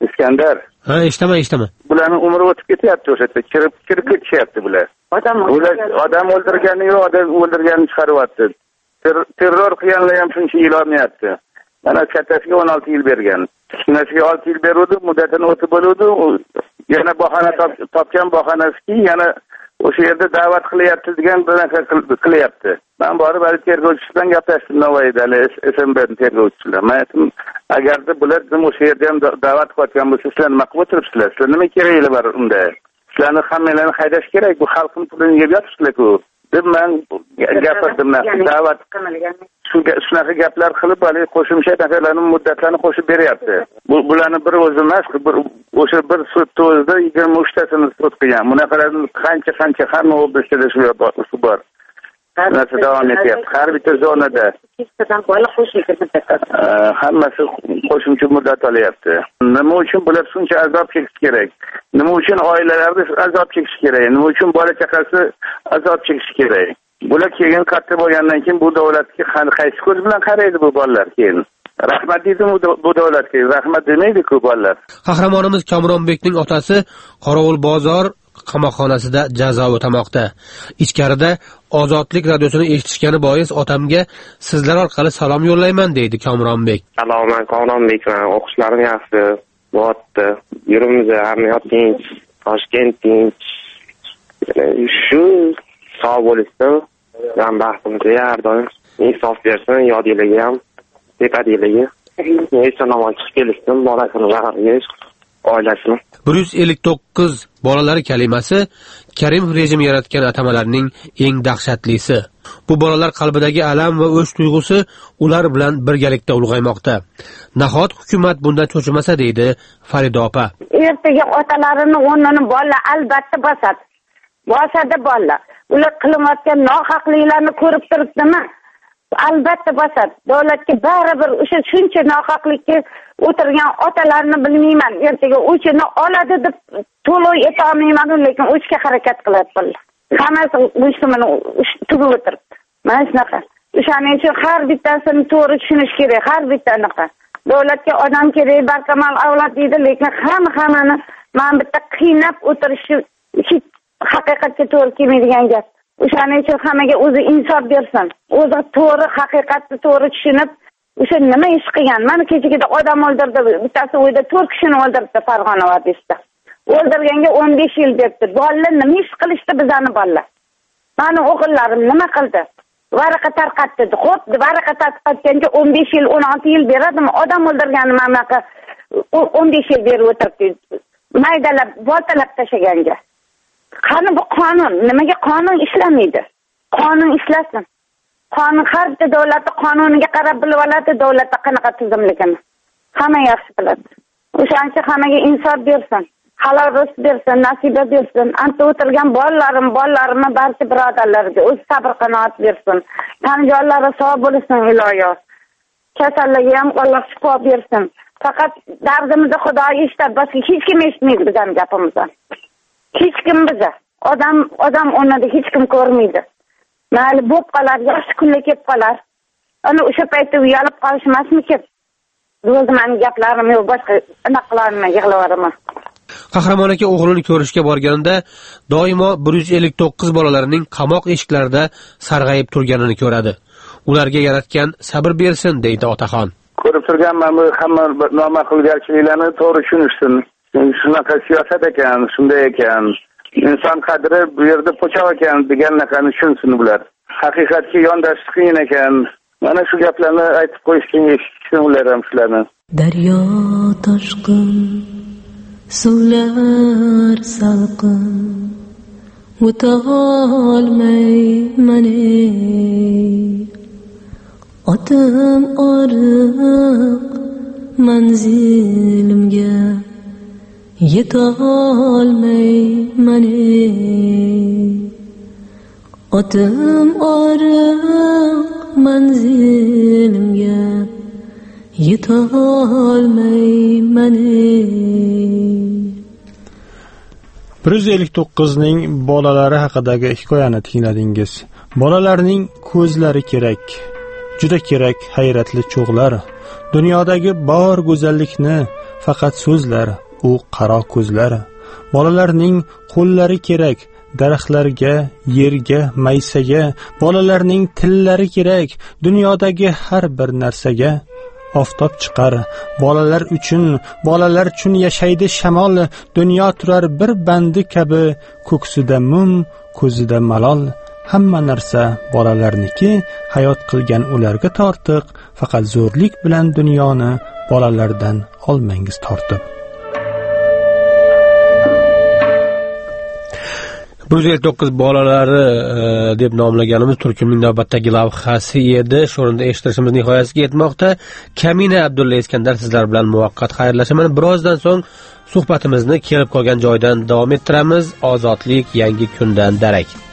Iskandar. Ha, eshitaman, eshitaman. Bularning umri o'tib ketyapti o'sha yerda. Kirib kirib ketishyapti bular. Odam ular odam o'ldirgani yo'q, odam o'ldirganini chiqaryapti. Terror qilganlar ham shuncha yil olmayapti. Mana kattasiga o'n olti yil bergan. Kichkinasiga olti yil beruvdi, muddatini o'tib bo'luvdi. Yana bahona topgan bahonasiki, yana o'sha yerda da'vat qilyapti degan bunaqa qilyapti. Men borib hali tergovchi bilan gaplashdim Navoiyda, S M B tergovchilar. Men aytdim, agarda bular o'sha yerda ham da'vat qilayotgan bo'lsa, sizlar nima qilib o'tiribsizlar? Sizlar nima keragi bor unda? Sizlarni hammalarni haydash kerak, bu xalqning pulini yeb yotibsizlar-ku. deb men gapirdim. Da'vat shunaqa gaplar qilib, hali qo'shimcha narsalarning muddatlarini qo'shib beryapti. Bu bularni bir o'zi emas, o'sha bir sudda o'zida yigirma uch tasini sud qilgan. Bunaqalarni qancha-qancha hamma oblastda shu bor. Narsa davom etyapti. Har bitta zonada hammasi qo'shimcha muddat olyapti. Nima uchun bular shuncha azob chekish kerak? Nima uchun oilalarda azob chekish kerak? Nima uchun bola chaqasi azob chekish kerak? Bular keyin katta bo'lgandan keyin bu davlatga qaysi ko'z bilan qaraydi bu bolalar keyin? Rahmat deydimi bu davlatga? Rahmat demaydi-ku bolalar. Qahramonimiz Kamronbekning otasi Qorovul bozor qamoqxonasida jazo o'tamoqda. Ichkarida Ozodlik radiosini eshitishgani bois otamga sizlar orqali salom yo'llayman deydi Kamronbek. Salom, men Kamronbekman. O'qishlarim yaxshi bo'pti. Yurimiz hamma tinch, Toshkent tinch. Shu sog' bo'lishsin. Men baxtimga har doim insof bersin, yodiligi ham, tepadiyligi. Hech namoz chiqib kelishdim, bolasini bag'riga, oilasini. bir yuz ellik to'qqiz bolalari kalimasi Karimov rejimi yaratgan atamalarning eng dahshatlisi. Bu bolalar qalbidagi alam va o'sh tuyg'usi ular bilan birgalikda ulg'aymoqda. Nahot hukumat bundan cho'chimasa deydi Farida opa. Ertaga otalarini o'rnini bolalar albatta bosadi. Bosadi bolalar. Ular qilayotgan nohaqliklarni ko'rib turibdimi? Albatta bosadi. Davlatga baribir o'sha shuncha nohaqlikka o'tirgan otalarni bilmayman. Ertaga o'chini oladi deb to'lov eta olmayman, lekin o'chga harakat qiladi. Hammasi o'chimini tugib o'tiribdi. Mana shunaqa. O'shaning uchun har bittasini to'g'ri tushunish kerak, har bittanaqa. Davlatga odam kerak, barkamol avlod deydi, lekin hamma hammani men bitta qiynab o'tirishi hech haqiqatga to'g'ri kelmaydigan gap. O'shaning uchun hammaga o'zi insof bersin. O'zi to'g'ri haqiqatni to'g'ri tushunib, o'sha nima ish qilgan? Mana kechagida odam o'ldirdi, bittasi o'yda to'rt kishini o'ldirdi Farg'ona vodiysida. O'ldirganga o'n besh yil berdi. Bolalar nima ish qilishdi bizani bolalar? Mani o'g'illarim nima qildi? Varaqa tarqatdi. Xo'p, varaqa tarqatganga o'n besh yil, o'n olti yil beradimi? Odam o'ldirganni manaqa o'n besh yil berib o'tiribdi. Maydalab, boltalab tashaganga. Qani bu qonun? Nimaga qonun ishlamaydi? Qonun ishlasin. Qonun har bitta davlatning qonuniga qarab bilib oladi, davlatda qanaqa tizimligini. Hamma yaxshi biladi. O'shancha hammaga insof bersin. Halol rizq bersin, nasiba bersin. Anta o'tirgan bolalarim, bolalarimni barcha birodarlarga o'z sabr qanoat bersin. Tan jonlari sog' bo'lsin iloyo. Kasallarga ham Alloh shifo bersin. Faqat dardimizni Xudo eshitadi, boshqa hech kim eshitmaydi bizning gapimizni. Hech kim biza. Odam odam o'rnida hech kim ko'rmaydi. Mayli bo'p qolar, yaxshi kunlar kelib qolar. Ana o'sha paytda uyalib qolishmasmikin? O'zi mening gaplarim yo'q, boshqa anaqlarni yig'lavaraman. Qahramon aka o'g'lini ko'rishga borganida doimo bir yuz ellik to'qqiz bolalarining qamoq eshiklarida sarg'ayib turganini ko'radi. Ularga yaratgan sabr bersin deydi otaxon. Ko'rib turganman, hamma noma'qulgarchiliklarni to'g'ri tushunishsin. Shunaqa siyosat ekan, shunday ekan. Inson qadri bu yerda po'choq ekan degan narsani tushunsin bular. Haqiqatga yondashish qiyin ekan. Mana shu gaplarni aytib qo'yishgan eshitsin ular ham shularni. Daryo toshqin, suvlar salqin, o'ta olmayman otim oriq manzilimga yetolmayman otim oriq manzilimga yetolmayman. bir yuz ellik to'qqizning bolalari haqidagi hikoyani tingladingiz. Bolalarning ko'zlari kerak, juda kerak hayratli cho'g'lar. Dunyodagi bor go'zallikni, faqat so'zlar, u qaro ko'zlar. Bolalarning qo'llari kerak, daraxtlarga, yerga, maysaga. Bolalarning tillari kerak, dunyodagi har bir narsaga. Oftob chiqar bolalar uchun, bolalar uchun yashaydi shamol. Dunyo turar bir bandi kabi, ko'ksida mum, ko'zida malol. Hamma narsa bolalarniki, hayot qilgan ularga tortiq. Faqat zo'rlik bilan dunyoni bolalardan olmangiz tortib. bir yuz ellik to'qqiz bolalari e, deb nomlaganimiz turkumning navbatdagi lavhasi edi. Shu o'rinda eshittirishimiz nihoyasiga yetmoqda. Kamina Abdulla Iskandar sizlar bilan muvaqqat xayrlashaman. Birozdan so'ng suhbatimizni kelib qolgan joydan davom ettiramiz. Ozodlik yangi kundan darak.